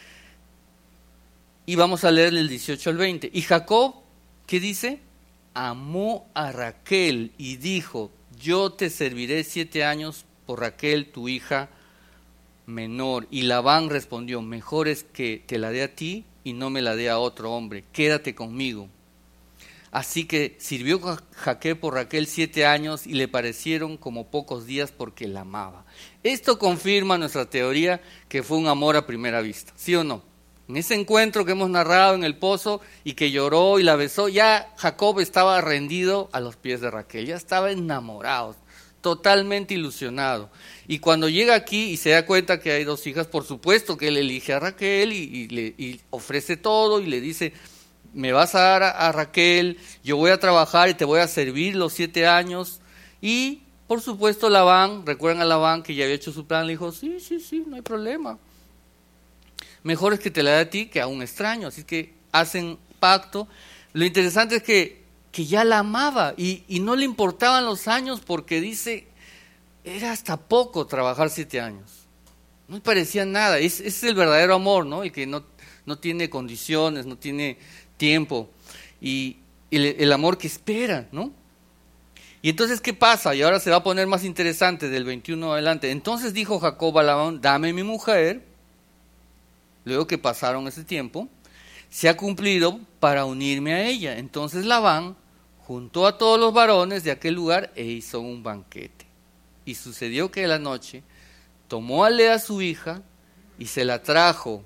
y vamos a leer el dieciocho al veinte. Y Jacob, ¿qué dice? Amó a Raquel y dijo: yo te serviré siete años por Raquel, tu hija menor. Y Labán respondió, mejor es que te la dé a ti y no me la dé a otro hombre, quédate conmigo. Así que sirvió Jacob por Raquel siete años y le parecieron como pocos días porque la amaba. Esto confirma nuestra teoría que fue un amor a primera vista, ¿sí o no? En ese encuentro que hemos narrado en el pozo y que lloró y la besó, ya Jacob estaba rendido a los pies de Raquel, ya estaba enamorado, totalmente ilusionado. Y cuando llega aquí y se da cuenta que hay dos hijas, por supuesto que él elige a Raquel y, y le y ofrece todo y le dice, me vas a dar a, a Raquel, yo voy a trabajar y te voy a servir los siete años. Y por supuesto Labán, recuerdan a Labán que ya había hecho su plan, le dijo, sí, sí, sí, no hay problema. Mejor es que te la dé a ti que a un extraño, así que hacen pacto. Lo interesante es que, que ya la amaba y, y no le importaban los años porque dice, era hasta poco trabajar siete años. No le parecía nada, es, es el verdadero amor, ¿no? El que no, no tiene condiciones, no tiene tiempo y el, el amor que espera, ¿no? Y entonces, ¿qué pasa? Y ahora se va a poner más interesante del veintiuno adelante. Entonces dijo Jacob a Labán, dame mi mujer. Luego que pasaron ese tiempo, se ha cumplido para unirme a ella. Entonces Labán juntó a todos los varones de aquel lugar e hizo un banquete. Y sucedió que a la noche tomó a Lea su hija y se la trajo.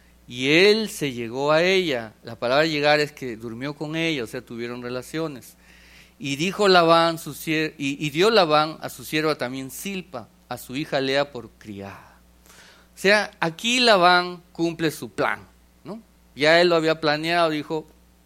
Y él se llegó a ella. La palabra llegar es que durmió con ella, o sea, tuvieron relaciones. Y dijo Labán, su sier- y, y dio Labán a su sierva también Silpa, a su hija Lea por criada. O sea, aquí Labán cumple su plan, ¿no? Ya él lo había planeado, dijo,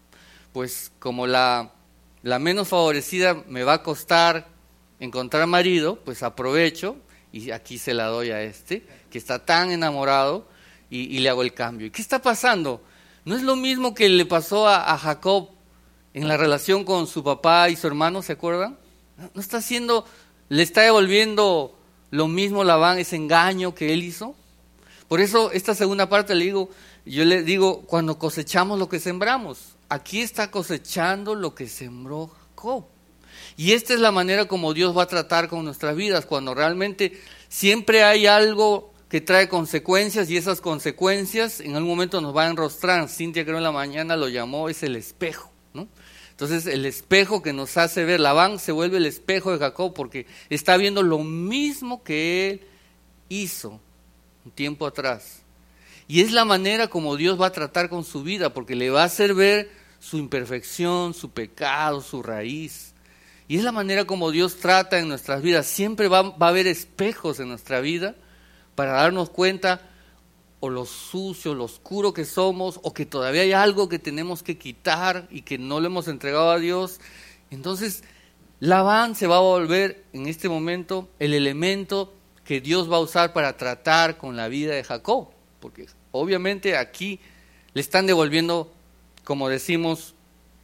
pues como la, la menos favorecida me va a costar encontrar marido, pues aprovecho y aquí se la doy a este, que está tan enamorado, y, y le hago el cambio. ¿Y qué está pasando? ¿No es lo mismo que le pasó a, a Jacob en la relación con su papá y su hermano, se acuerdan? ¿No está haciendo, le está devolviendo lo mismo Labán, ese engaño que él hizo? Por eso esta segunda parte le digo, yo le digo, cuando cosechamos lo que sembramos, aquí está cosechando lo que sembró Jacob. Y esta es la manera como Dios va a tratar con nuestras vidas, cuando realmente siempre hay algo que trae consecuencias y esas consecuencias en algún momento nos va a enrostrar. Cintia creo en la mañana lo llamó, es el espejo, ¿no? Entonces el espejo que nos hace ver, Labán se vuelve el espejo de Jacob porque está viendo lo mismo que él hizo un tiempo atrás. Y es la manera como Dios va a tratar con su vida, porque le va a hacer ver su imperfección, su pecado, su raíz. Y es la manera como Dios trata en nuestras vidas. Siempre va, va a haber espejos en nuestra vida para darnos cuenta o lo sucio, lo oscuro que somos, o que todavía hay algo que tenemos que quitar y que no le hemos entregado a Dios. Entonces, Labán se va a volver en este momento el elemento que Dios va a usar para tratar con la vida de Jacob, porque obviamente aquí le están devolviendo, como decimos,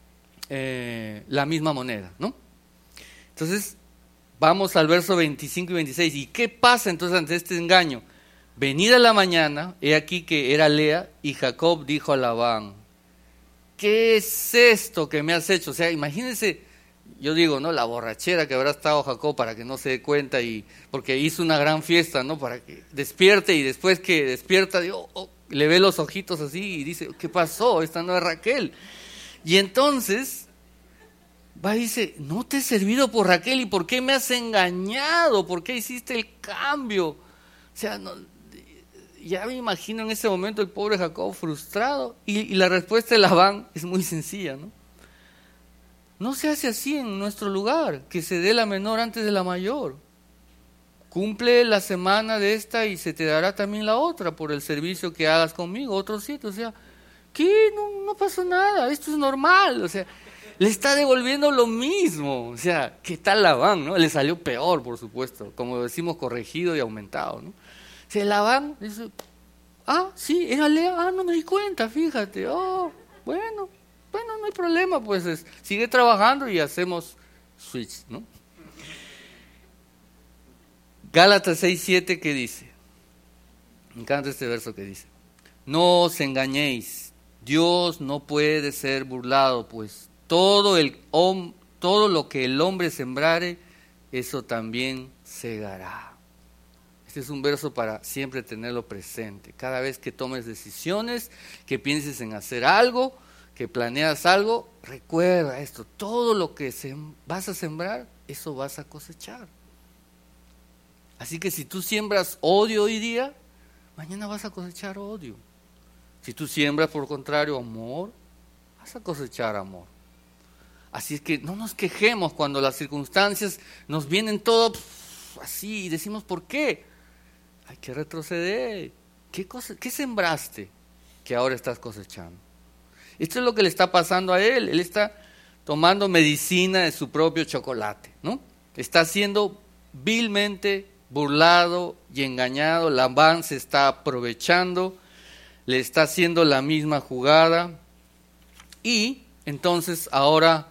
eh, la misma moneda, ¿no? Entonces, vamos al verso veinticinco y veintiséis. ¿Y qué pasa entonces ante este engaño? Venida la mañana, he aquí que era Lea, y Jacob dijo a Labán, ¿qué es esto que me has hecho? O sea, imagínense, yo digo, ¿no? La borrachera que habrá estado Jacob para que no se dé cuenta, y porque hizo una gran fiesta, ¿no? Para que despierte, y después que despierta, digo, oh, le ve los ojitos así y dice, ¿qué pasó? Esta no es Raquel. Y entonces va y dice, no te he servido por Raquel, ¿y por qué me has engañado? ¿Por qué hiciste el cambio? O sea, no, ya me imagino en ese momento el pobre Jacob frustrado, y, y la respuesta de Labán es muy sencilla, ¿no? No se hace así en nuestro lugar, que se dé la menor antes de la mayor. Cumple la semana de esta y se te dará también la otra por el servicio que hagas conmigo, otros siete. O sea, ¿qué? No, no pasó nada, esto es normal. O sea, le está devolviendo lo mismo. O sea, ¿qué tal Labán, no? Le salió peor, por supuesto, como decimos, corregido y aumentado, ¿no? O sea, Labán dice, ah, sí, era Lea, ah, no me di cuenta, fíjate, oh, bueno. Bueno, no hay problema, pues es, sigue trabajando y hacemos switch, ¿no? Gálatas seis siete, ¿qué dice? Me encanta este verso que dice, no os engañéis, Dios no puede ser burlado, pues todo, el, todo lo que el hombre sembrare, eso también segará. Este es un verso para siempre tenerlo presente. Cada vez que tomes decisiones, que pienses en hacer algo, que planeas algo, recuerda esto, todo lo que sem- vas a sembrar, eso vas a cosechar. Así que si tú siembras odio hoy día, mañana vas a cosechar odio. Si tú siembras, por contrario, amor, vas a cosechar amor. Así es que no nos quejemos cuando las circunstancias nos vienen todo pff, así y decimos, ¿por qué? Hay que retroceder. ¿Qué, cosa, ¿Qué sembraste que ahora estás cosechando? Esto es lo que le está pasando a él. Él está tomando medicina de su propio chocolate, ¿no? Está siendo vilmente burlado y engañado. Labán se está aprovechando, le está haciendo la misma jugada. Y entonces ahora,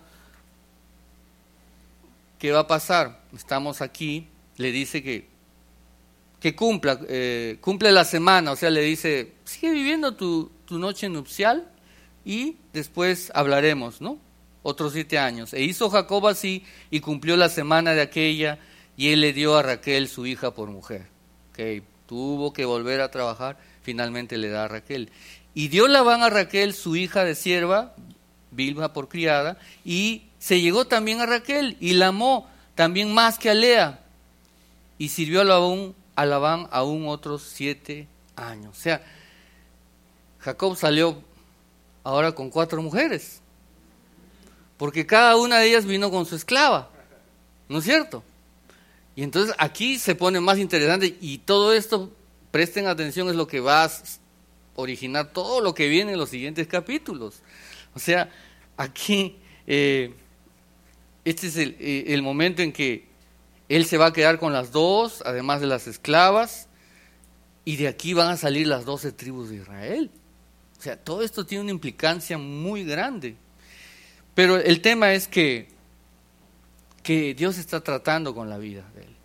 ¿qué va a pasar? Estamos aquí, le dice que, que cumpla, eh, cumple la semana, o sea, le dice, sigue viviendo tu, tu noche nupcial y después hablaremos, ¿no? Otros siete años. E hizo Jacob así y cumplió la semana de aquella y él le dio a Raquel su hija por mujer. Okay. Tuvo que volver a trabajar, finalmente le da a Raquel. Y dio Labán a Raquel su hija de sierva, Bilha por criada, y se llegó también a Raquel y la amó también más que a Lea. Y sirvió a Labán, a Labán aún otros siete años. O sea, Jacob salió ahora con cuatro mujeres, porque cada una de ellas vino con su esclava, ¿no es cierto? Y entonces aquí se pone más interesante y todo esto, presten atención, es lo que va a originar todo lo que viene en los siguientes capítulos. O sea, aquí eh, este es el, eh, el momento en que él se va a quedar con las dos, además de las esclavas, y de aquí van a salir las doce tribus de Israel. O sea, todo esto tiene una implicancia muy grande. Pero el tema es que, que Dios está tratando con la vida de él.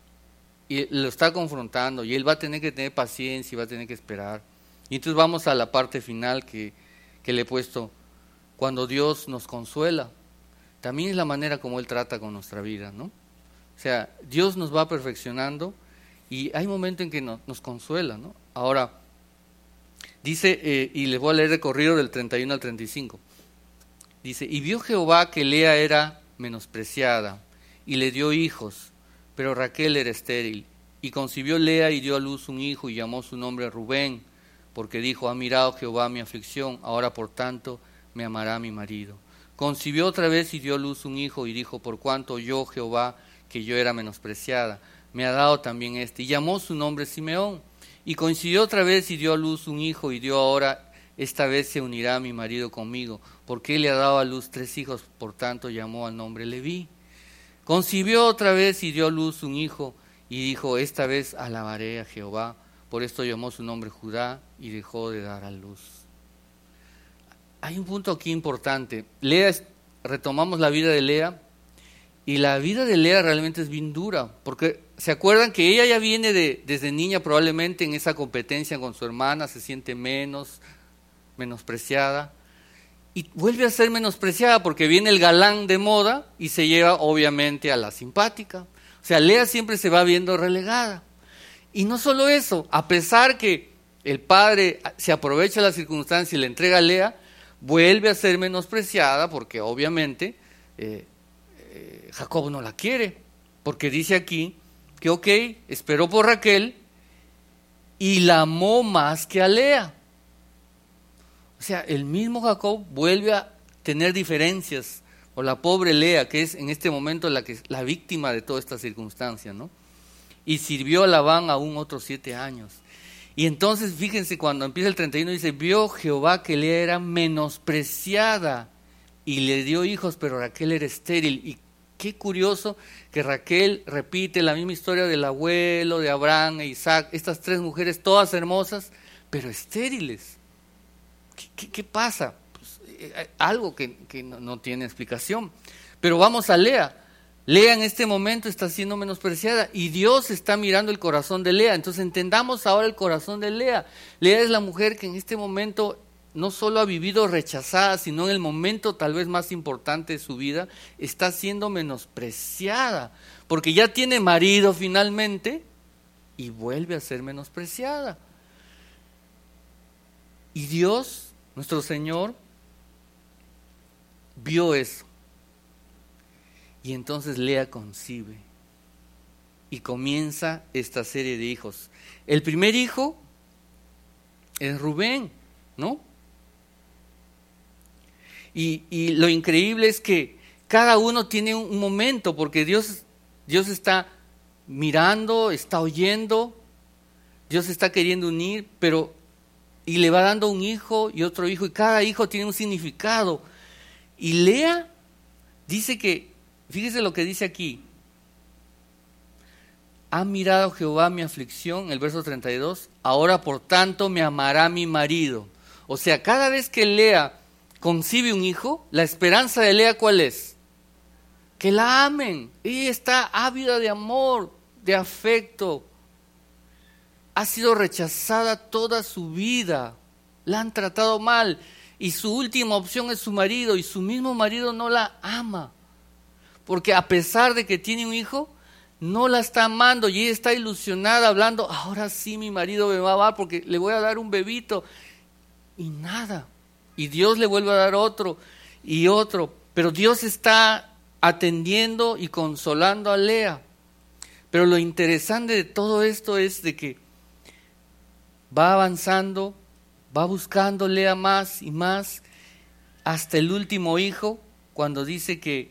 Y lo está confrontando, y él va a tener que tener paciencia y va a tener que esperar. Y entonces vamos a la parte final que, que le he puesto. Cuando Dios nos consuela, también es la manera como Él trata con nuestra vida, ¿no? O sea, Dios nos va perfeccionando y hay momentos en que no, nos consuela, ¿no? Ahora, dice, eh, y les voy a leer el corrido del treinta y uno al treinta y cinco. Dice, y vio Jehová que Lea era menospreciada y le dio hijos, pero Raquel era estéril. Y concibió Lea y dio a luz un hijo y llamó su nombre Rubén, porque dijo, ha mirado Jehová mi aflicción, ahora por tanto me amará mi marido. Concibió otra vez y dio a luz un hijo y dijo, por cuanto oyó Jehová que yo era menospreciada, me ha dado también este. Y llamó su nombre Simeón. Y coincidió otra vez y dio a luz un hijo y dio ahora, esta vez se unirá mi marido conmigo, porque él le ha dado a luz tres hijos, por tanto llamó al nombre Leví. Concibió otra vez y dio a luz un hijo y dijo, esta vez alabaré a Jehová, por esto llamó su nombre Judá y dejó de dar a luz. Hay un punto aquí importante. Lea, retomamos la vida de Lea, y la vida de Lea realmente es bien dura, porque se acuerdan que ella ya viene de, desde niña probablemente en esa competencia con su hermana, se siente menos, menospreciada, y vuelve a ser menospreciada porque viene el galán de moda y se lleva obviamente a la simpática. O sea, Lea siempre se va viendo relegada. Y no solo eso, a pesar que el padre se aprovecha de la circunstancia y le entrega a Lea, vuelve a ser menospreciada porque obviamente eh, eh, Jacob no la quiere, porque dice aquí que ok, esperó por Raquel y la amó más que a Lea. O sea, el mismo Jacob vuelve a tener diferencias con la pobre Lea, que es en este momento la, que, la víctima de toda esta circunstancia, ¿no? Y sirvió a Labán aún otros siete años. Y entonces, fíjense, cuando empieza el treinta y uno, dice, vio Jehová que Lea era menospreciada y le dio hijos, pero Raquel era estéril. Y qué curioso que Raquel repite la misma historia del abuelo, de Abraham e Isaac, estas tres mujeres todas hermosas, pero estériles. ¿Qué, qué, qué pasa? Pues, eh, algo que, que no, no tiene explicación. Pero vamos a Lea. Lea en este momento está siendo menospreciada y Dios está mirando el corazón de Lea. Entonces entendamos ahora el corazón de Lea. Lea es la mujer que en este momento no solo ha vivido rechazada, sino en el momento tal vez más importante de su vida, está siendo menospreciada, porque ya tiene marido finalmente y vuelve a ser menospreciada. Y Dios, nuestro Señor, vio eso. Y entonces Lea concibe y comienza esta serie de hijos. El primer hijo es Rubén, ¿no? Y, y lo increíble es que cada uno tiene un momento, porque Dios, Dios está mirando, está oyendo, Dios está queriendo unir, pero y le va dando un hijo y otro hijo, y cada hijo tiene un significado. Y Lea dice que, fíjese lo que dice aquí: ha mirado Jehová mi aflicción, el verso treinta y dos, ahora por tanto me amará mi marido. O sea, cada vez que Lea concibe un hijo, la esperanza de Lea, ¿cuál es? Que la amen. Ella está ávida de amor, de afecto. Ha sido rechazada toda su vida, la han tratado mal, y su última opción es su marido, y su mismo marido no la ama, porque a pesar de que tiene un hijo, no la está amando, y ella está ilusionada hablando, ahora sí mi marido me va a amar porque le voy a dar un bebito, y nada, y Dios le vuelve a dar otro y otro, pero Dios está atendiendo y consolando a Lea. Pero lo interesante de todo esto es de que va avanzando, va buscando Lea más y más, hasta el último hijo, cuando dice que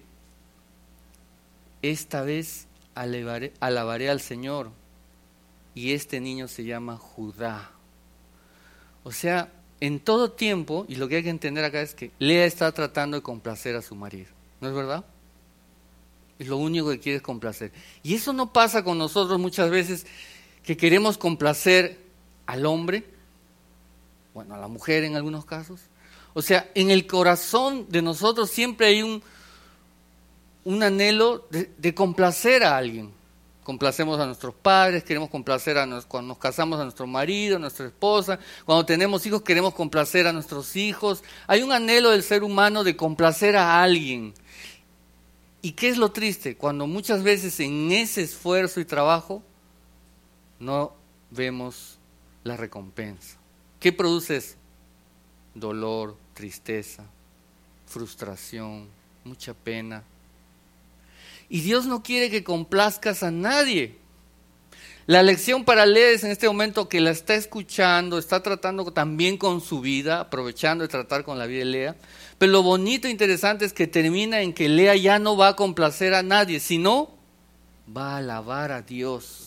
esta vez alabaré, alabaré al Señor, y este niño se llama Judá. O sea, en todo tiempo, y lo que hay que entender acá es que Lea está tratando de complacer a su marido, ¿no es verdad? Es lo único que quiere es complacer. Y eso no pasa con nosotros muchas veces, que queremos complacer al hombre, bueno, a la mujer en algunos casos. O sea, en el corazón de nosotros siempre hay un, un anhelo de, de complacer a alguien. Complacemos a nuestros padres, queremos complacer a nos, cuando nos casamos a nuestro marido, a nuestra esposa, cuando tenemos hijos queremos complacer a nuestros hijos. Hay un anhelo del ser humano de complacer a alguien. ¿Y qué es lo triste? Cuando muchas veces en ese esfuerzo y trabajo no vemos la recompensa. ¿Qué produce eso? Dolor, tristeza, frustración, mucha pena. Y Dios no quiere que complazcas a nadie. La lección para Lea es en este momento que la está escuchando, está tratando también con su vida, aprovechando de tratar con la vida de Lea. Pero lo bonito e interesante es que termina en que Lea ya no va a complacer a nadie, sino va a alabar a Dios.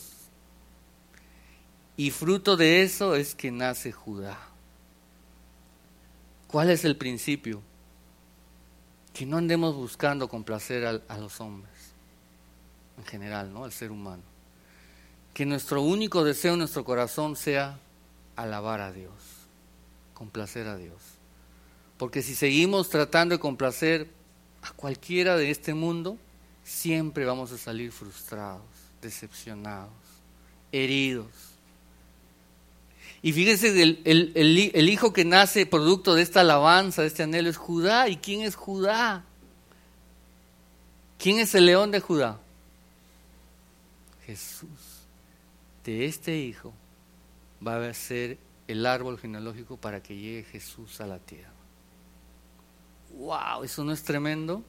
Y fruto de eso es que nace Judá. ¿Cuál es el principio? Que no andemos buscando complacer a, a los hombres, en general, ¿no? Al ser humano. Que nuestro único deseo en nuestro corazón sea alabar a Dios, complacer a Dios. Porque si seguimos tratando de complacer a cualquiera de este mundo, siempre vamos a salir frustrados, decepcionados, heridos. Y fíjense, el, el, el, el hijo que nace producto de esta alabanza, de este anhelo, es Judá. ¿Y quién es Judá? ¿Quién es el león de Judá? Jesús. De este hijo va a ser el árbol genealógico para que llegue Jesús a la tierra. ¡Wow! ¿Eso no es tremendo?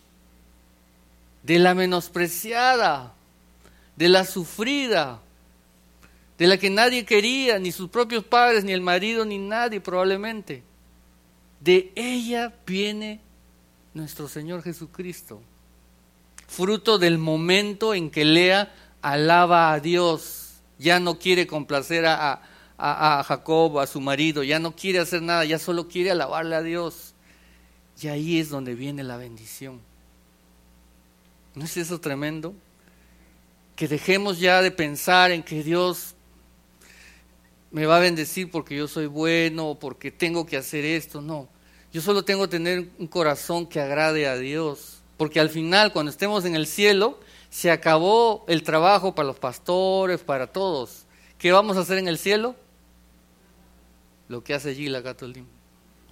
De la menospreciada, de la sufrida, de la que nadie quería, ni sus propios padres, ni el marido, ni nadie probablemente. De ella viene nuestro Señor Jesucristo, fruto del momento en que Lea alaba a Dios. Ya no quiere complacer a, a, a Jacob, a su marido, ya no quiere hacer nada, ya solo quiere alabarle a Dios. Y ahí es donde viene la bendición. ¿No es eso tremendo? Que dejemos ya de pensar en que Dios me va a bendecir porque yo soy bueno o porque tengo que hacer esto. No, yo solo tengo que tener un corazón que agrade a Dios. Porque al final, cuando estemos en el cielo, se acabó el trabajo para los pastores, para todos. ¿Qué vamos a hacer en el cielo? Lo que hace allí la Catolín.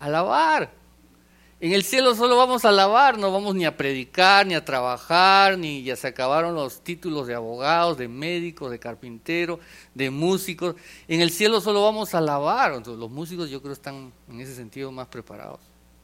alabar. En el cielo solo vamos a alabar, no vamos ni a predicar, ni a trabajar, ni ya se acabaron los títulos de abogados, de médicos, de carpinteros, de músicos. En el cielo solo vamos a alabar. Entonces, los músicos yo creo están en ese sentido más preparados.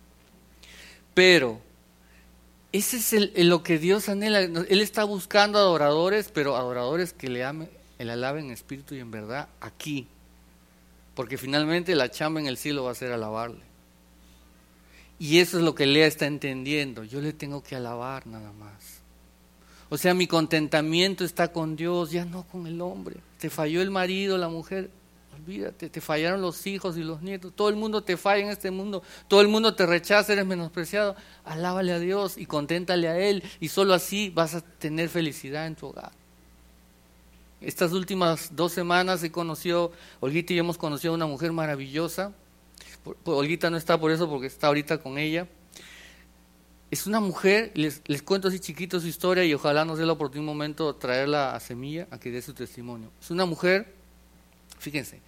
Pero ese es el, el lo que Dios anhela. Él está buscando adoradores, pero adoradores que le amen, le alaben en espíritu y en verdad aquí. Porque finalmente la chamba en el cielo va a ser alabarle. Y eso es lo que Lea está entendiendo. Yo le tengo que alabar nada más. O sea, mi contentamiento está con Dios, ya no con el hombre. Te falló el marido, la mujer, olvídate, te fallaron los hijos y los nietos. Todo el mundo te falla en este mundo. Todo el mundo te rechaza, eres menospreciado. Alábale a Dios y conténtale a Él. Y solo así vas a tener felicidad en tu hogar. Estas últimas dos semanas he conocido, Olguita y yo hemos conocido a una mujer maravillosa. Olguita no está por eso, porque está ahorita con ella. Es una mujer, les, les cuento así chiquito su historia y ojalá nos dé la oportunidad un momento traerla a Semilla a que dé su testimonio. Es una mujer, fíjense,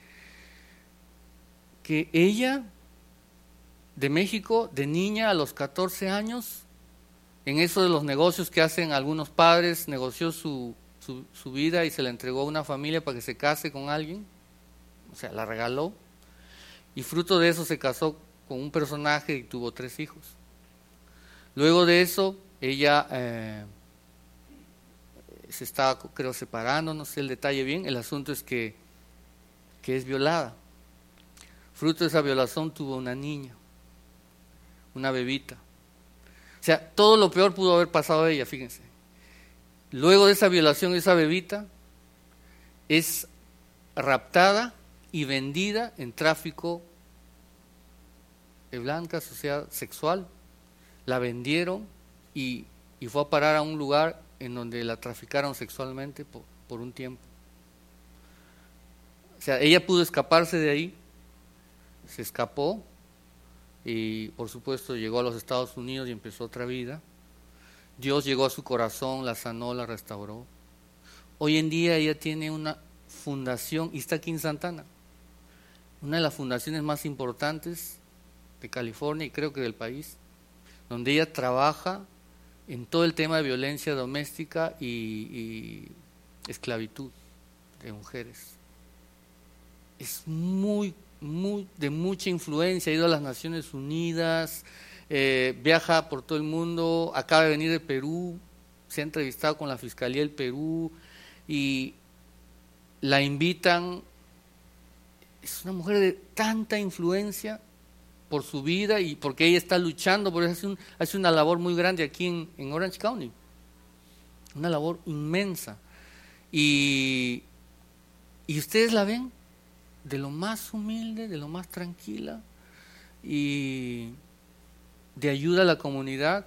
que ella de México, de niña a los catorce años, en eso de los negocios que hacen algunos padres, negoció su, su, su vida y se la entregó a una familia para que se case con alguien, o sea, la regaló. Y fruto de eso se casó con un personaje y tuvo tres hijos. Luego de eso, ella eh, se estaba, creo, separando, no sé el detalle bien. El asunto es que, que es violada. Fruto de esa violación tuvo una niña, una bebita. O sea, todo lo peor pudo haber pasado a ella, fíjense. Luego de esa violación, esa bebita es raptada y vendida en tráfico de blancas, o sea, sexual. La vendieron y, y fue a parar a un lugar en donde la traficaron sexualmente por, por un tiempo. O sea, ella pudo escaparse de ahí, se escapó y por supuesto llegó a los Estados Unidos y empezó otra vida. Dios llegó a su corazón, la sanó, la restauró. Hoy en día ella tiene una fundación y está aquí en Santana. Una de las fundaciones más importantes de California y creo que del país, donde ella trabaja en todo el tema de violencia doméstica y, y esclavitud de mujeres. Es muy, muy de mucha influencia, ha ido a las Naciones Unidas, eh, viaja por todo el mundo, acaba de venir de Perú, se ha entrevistado con la Fiscalía del Perú y la invitan. Es una mujer de tanta influencia por su vida y porque ella está luchando, por eso hace, un, hace una labor muy grande aquí en, en Orange County, una labor inmensa. Y, y ustedes la ven de lo más humilde, de lo más tranquila y de ayuda a la comunidad.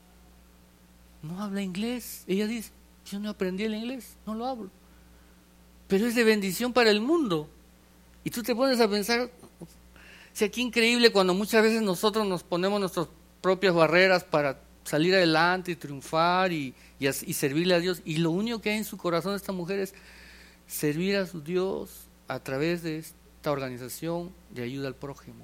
No habla inglés, ella dice, yo no aprendí el inglés, no lo hablo, pero es de bendición para el mundo. Y tú te pones a pensar, o sea, qué increíble cuando muchas veces nosotros nos ponemos nuestras propias barreras para salir adelante y triunfar y, y, y servirle a Dios. Y lo único que hay en su corazón de esta mujer es servir a su Dios a través de esta organización de ayuda al prójimo.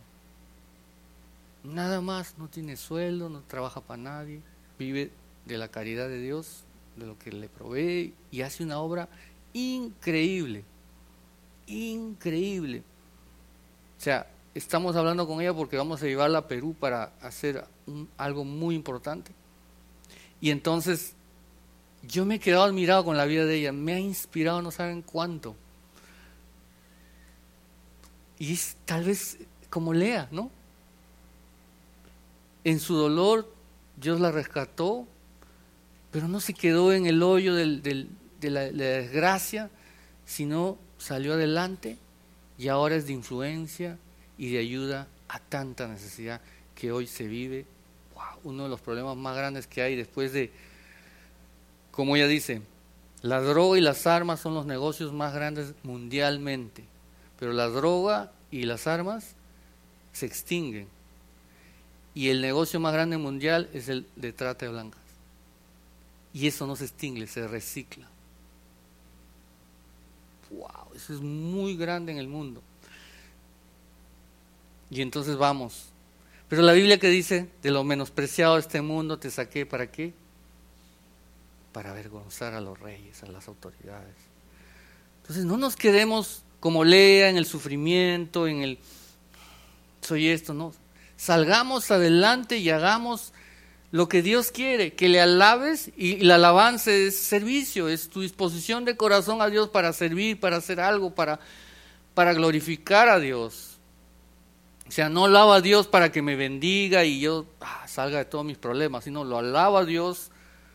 Nada más, no tiene sueldo, no trabaja para nadie, vive de la caridad de Dios, de lo que le provee y hace una obra increíble. Increíble. O sea, estamos hablando con ella porque vamos a llevarla a Perú para hacer un, algo muy importante. Y entonces yo me he quedado admirado con la vida de ella, me ha inspirado no saben cuánto. Y es tal vez como Lea, ¿no? En su dolor Dios la rescató, pero no se quedó en el hoyo del, del, de, la, de la desgracia, sino salió adelante y ahora es de influencia y de ayuda a tanta necesidad que hoy se vive. Wow, uno de los problemas más grandes que hay después de, como ella dice, la droga y las armas son los negocios más grandes mundialmente, pero la droga y las armas se extinguen y el negocio más grande mundial es el de trata de blancas y eso no se extingue, se recicla. Wow, eso es muy grande en el mundo. Y entonces vamos, Pero la Biblia que dice, de lo menospreciado de este mundo te saqué, ¿para qué? Para avergonzar a los reyes, a las autoridades. Entonces no nos quedemos como Lea en el sufrimiento, en el soy esto, no. Salgamos adelante y hagamos lo que Dios quiere, que le alabes, y la alabanza es servicio, es tu disposición de corazón a Dios para servir, para hacer algo, para, para glorificar a Dios. O sea, no alaba a Dios para que me bendiga y yo ah, salga de todos mis problemas, sino lo alaba a Dios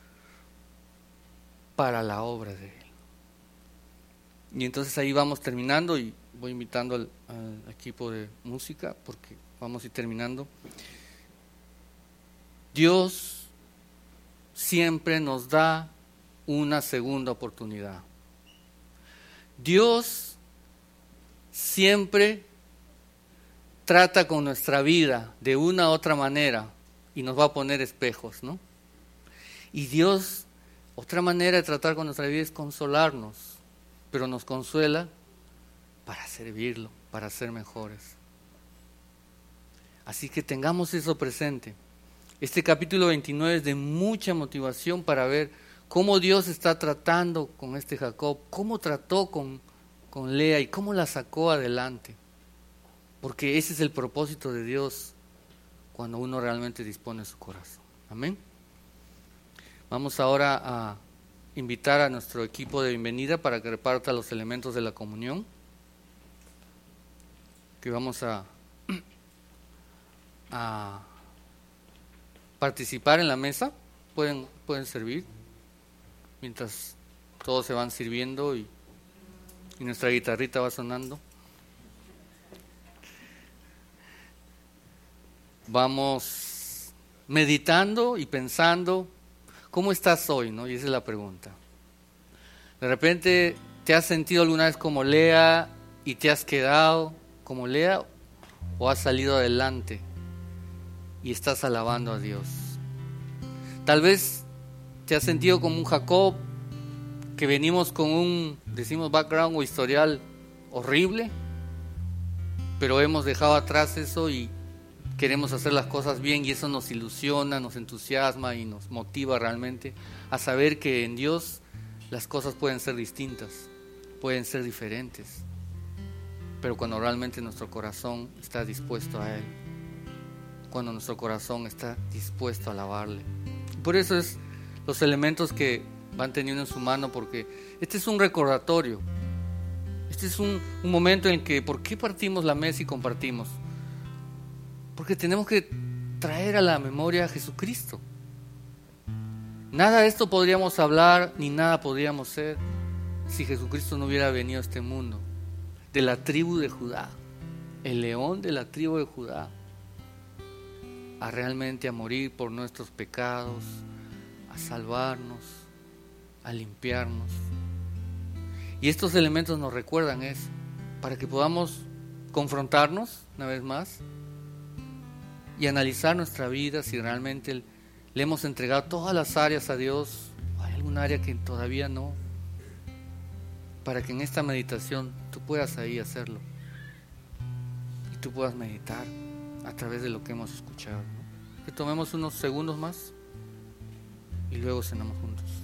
para la obra de Él. Y entonces ahí vamos terminando y voy invitando al, al equipo de música porque vamos a ir terminando. Dios siempre nos da una segunda oportunidad. Dios siempre trata con nuestra vida de una u otra manera y nos va a poner espejos, ¿no? Y Dios, otra manera de tratar con nuestra vida es consolarnos, pero nos consuela para servirlo, para ser mejores. Así que tengamos eso presente. Este capítulo veintinueve es de mucha motivación para ver cómo Dios está tratando con este Jacob, cómo trató con, con Lea y cómo la sacó adelante. Porque ese es el propósito de Dios cuando uno realmente dispone su corazón. Amén. Vamos ahora a invitar a nuestro equipo de bienvenida para que reparta los elementos de la comunión. Que vamos a, a participar en la mesa. Pueden, pueden servir mientras todos se van sirviendo y, y nuestra guitarrita va sonando. Vamos meditando y pensando, ¿cómo estás hoy? ¿No? Y esa es la pregunta. De repente, ¿te has sentido alguna vez como Lea y te has quedado como Lea o has salido adelante y estás alabando a Dios? Tal vez te has sentido como un Jacob, que venimos con un, decimos, background o historial horrible, pero hemos dejado atrás eso y queremos hacer las cosas bien y eso nos ilusiona, nos entusiasma y nos motiva realmente a saber que en Dios las cosas pueden ser distintas, pueden ser diferentes, pero cuando realmente nuestro corazón está dispuesto a Él, cuando nuestro corazón está dispuesto a alabarle. Por eso es los elementos que van teniendo en su mano, porque este es un recordatorio, este es un, un momento en el que, ¿por qué partimos la mesa y compartimos? Porque tenemos que traer a la memoria a Jesucristo. Nada de esto podríamos hablar, ni nada podríamos ser, si Jesucristo no hubiera venido a este mundo, de la tribu de Judá, el león de la tribu de Judá, a realmente a morir por nuestros pecados, a salvarnos, a limpiarnos. Y estos elementos nos recuerdan eso, para que podamos confrontarnos una vez más y analizar nuestra vida, si realmente le hemos entregado todas las áreas a Dios, o hay algún área que todavía no, para que en esta meditación tú puedas ahí hacerlo y tú puedas meditar a través de lo que hemos escuchado, ¿no? Que tomemos unos segundos más y luego cenamos juntos.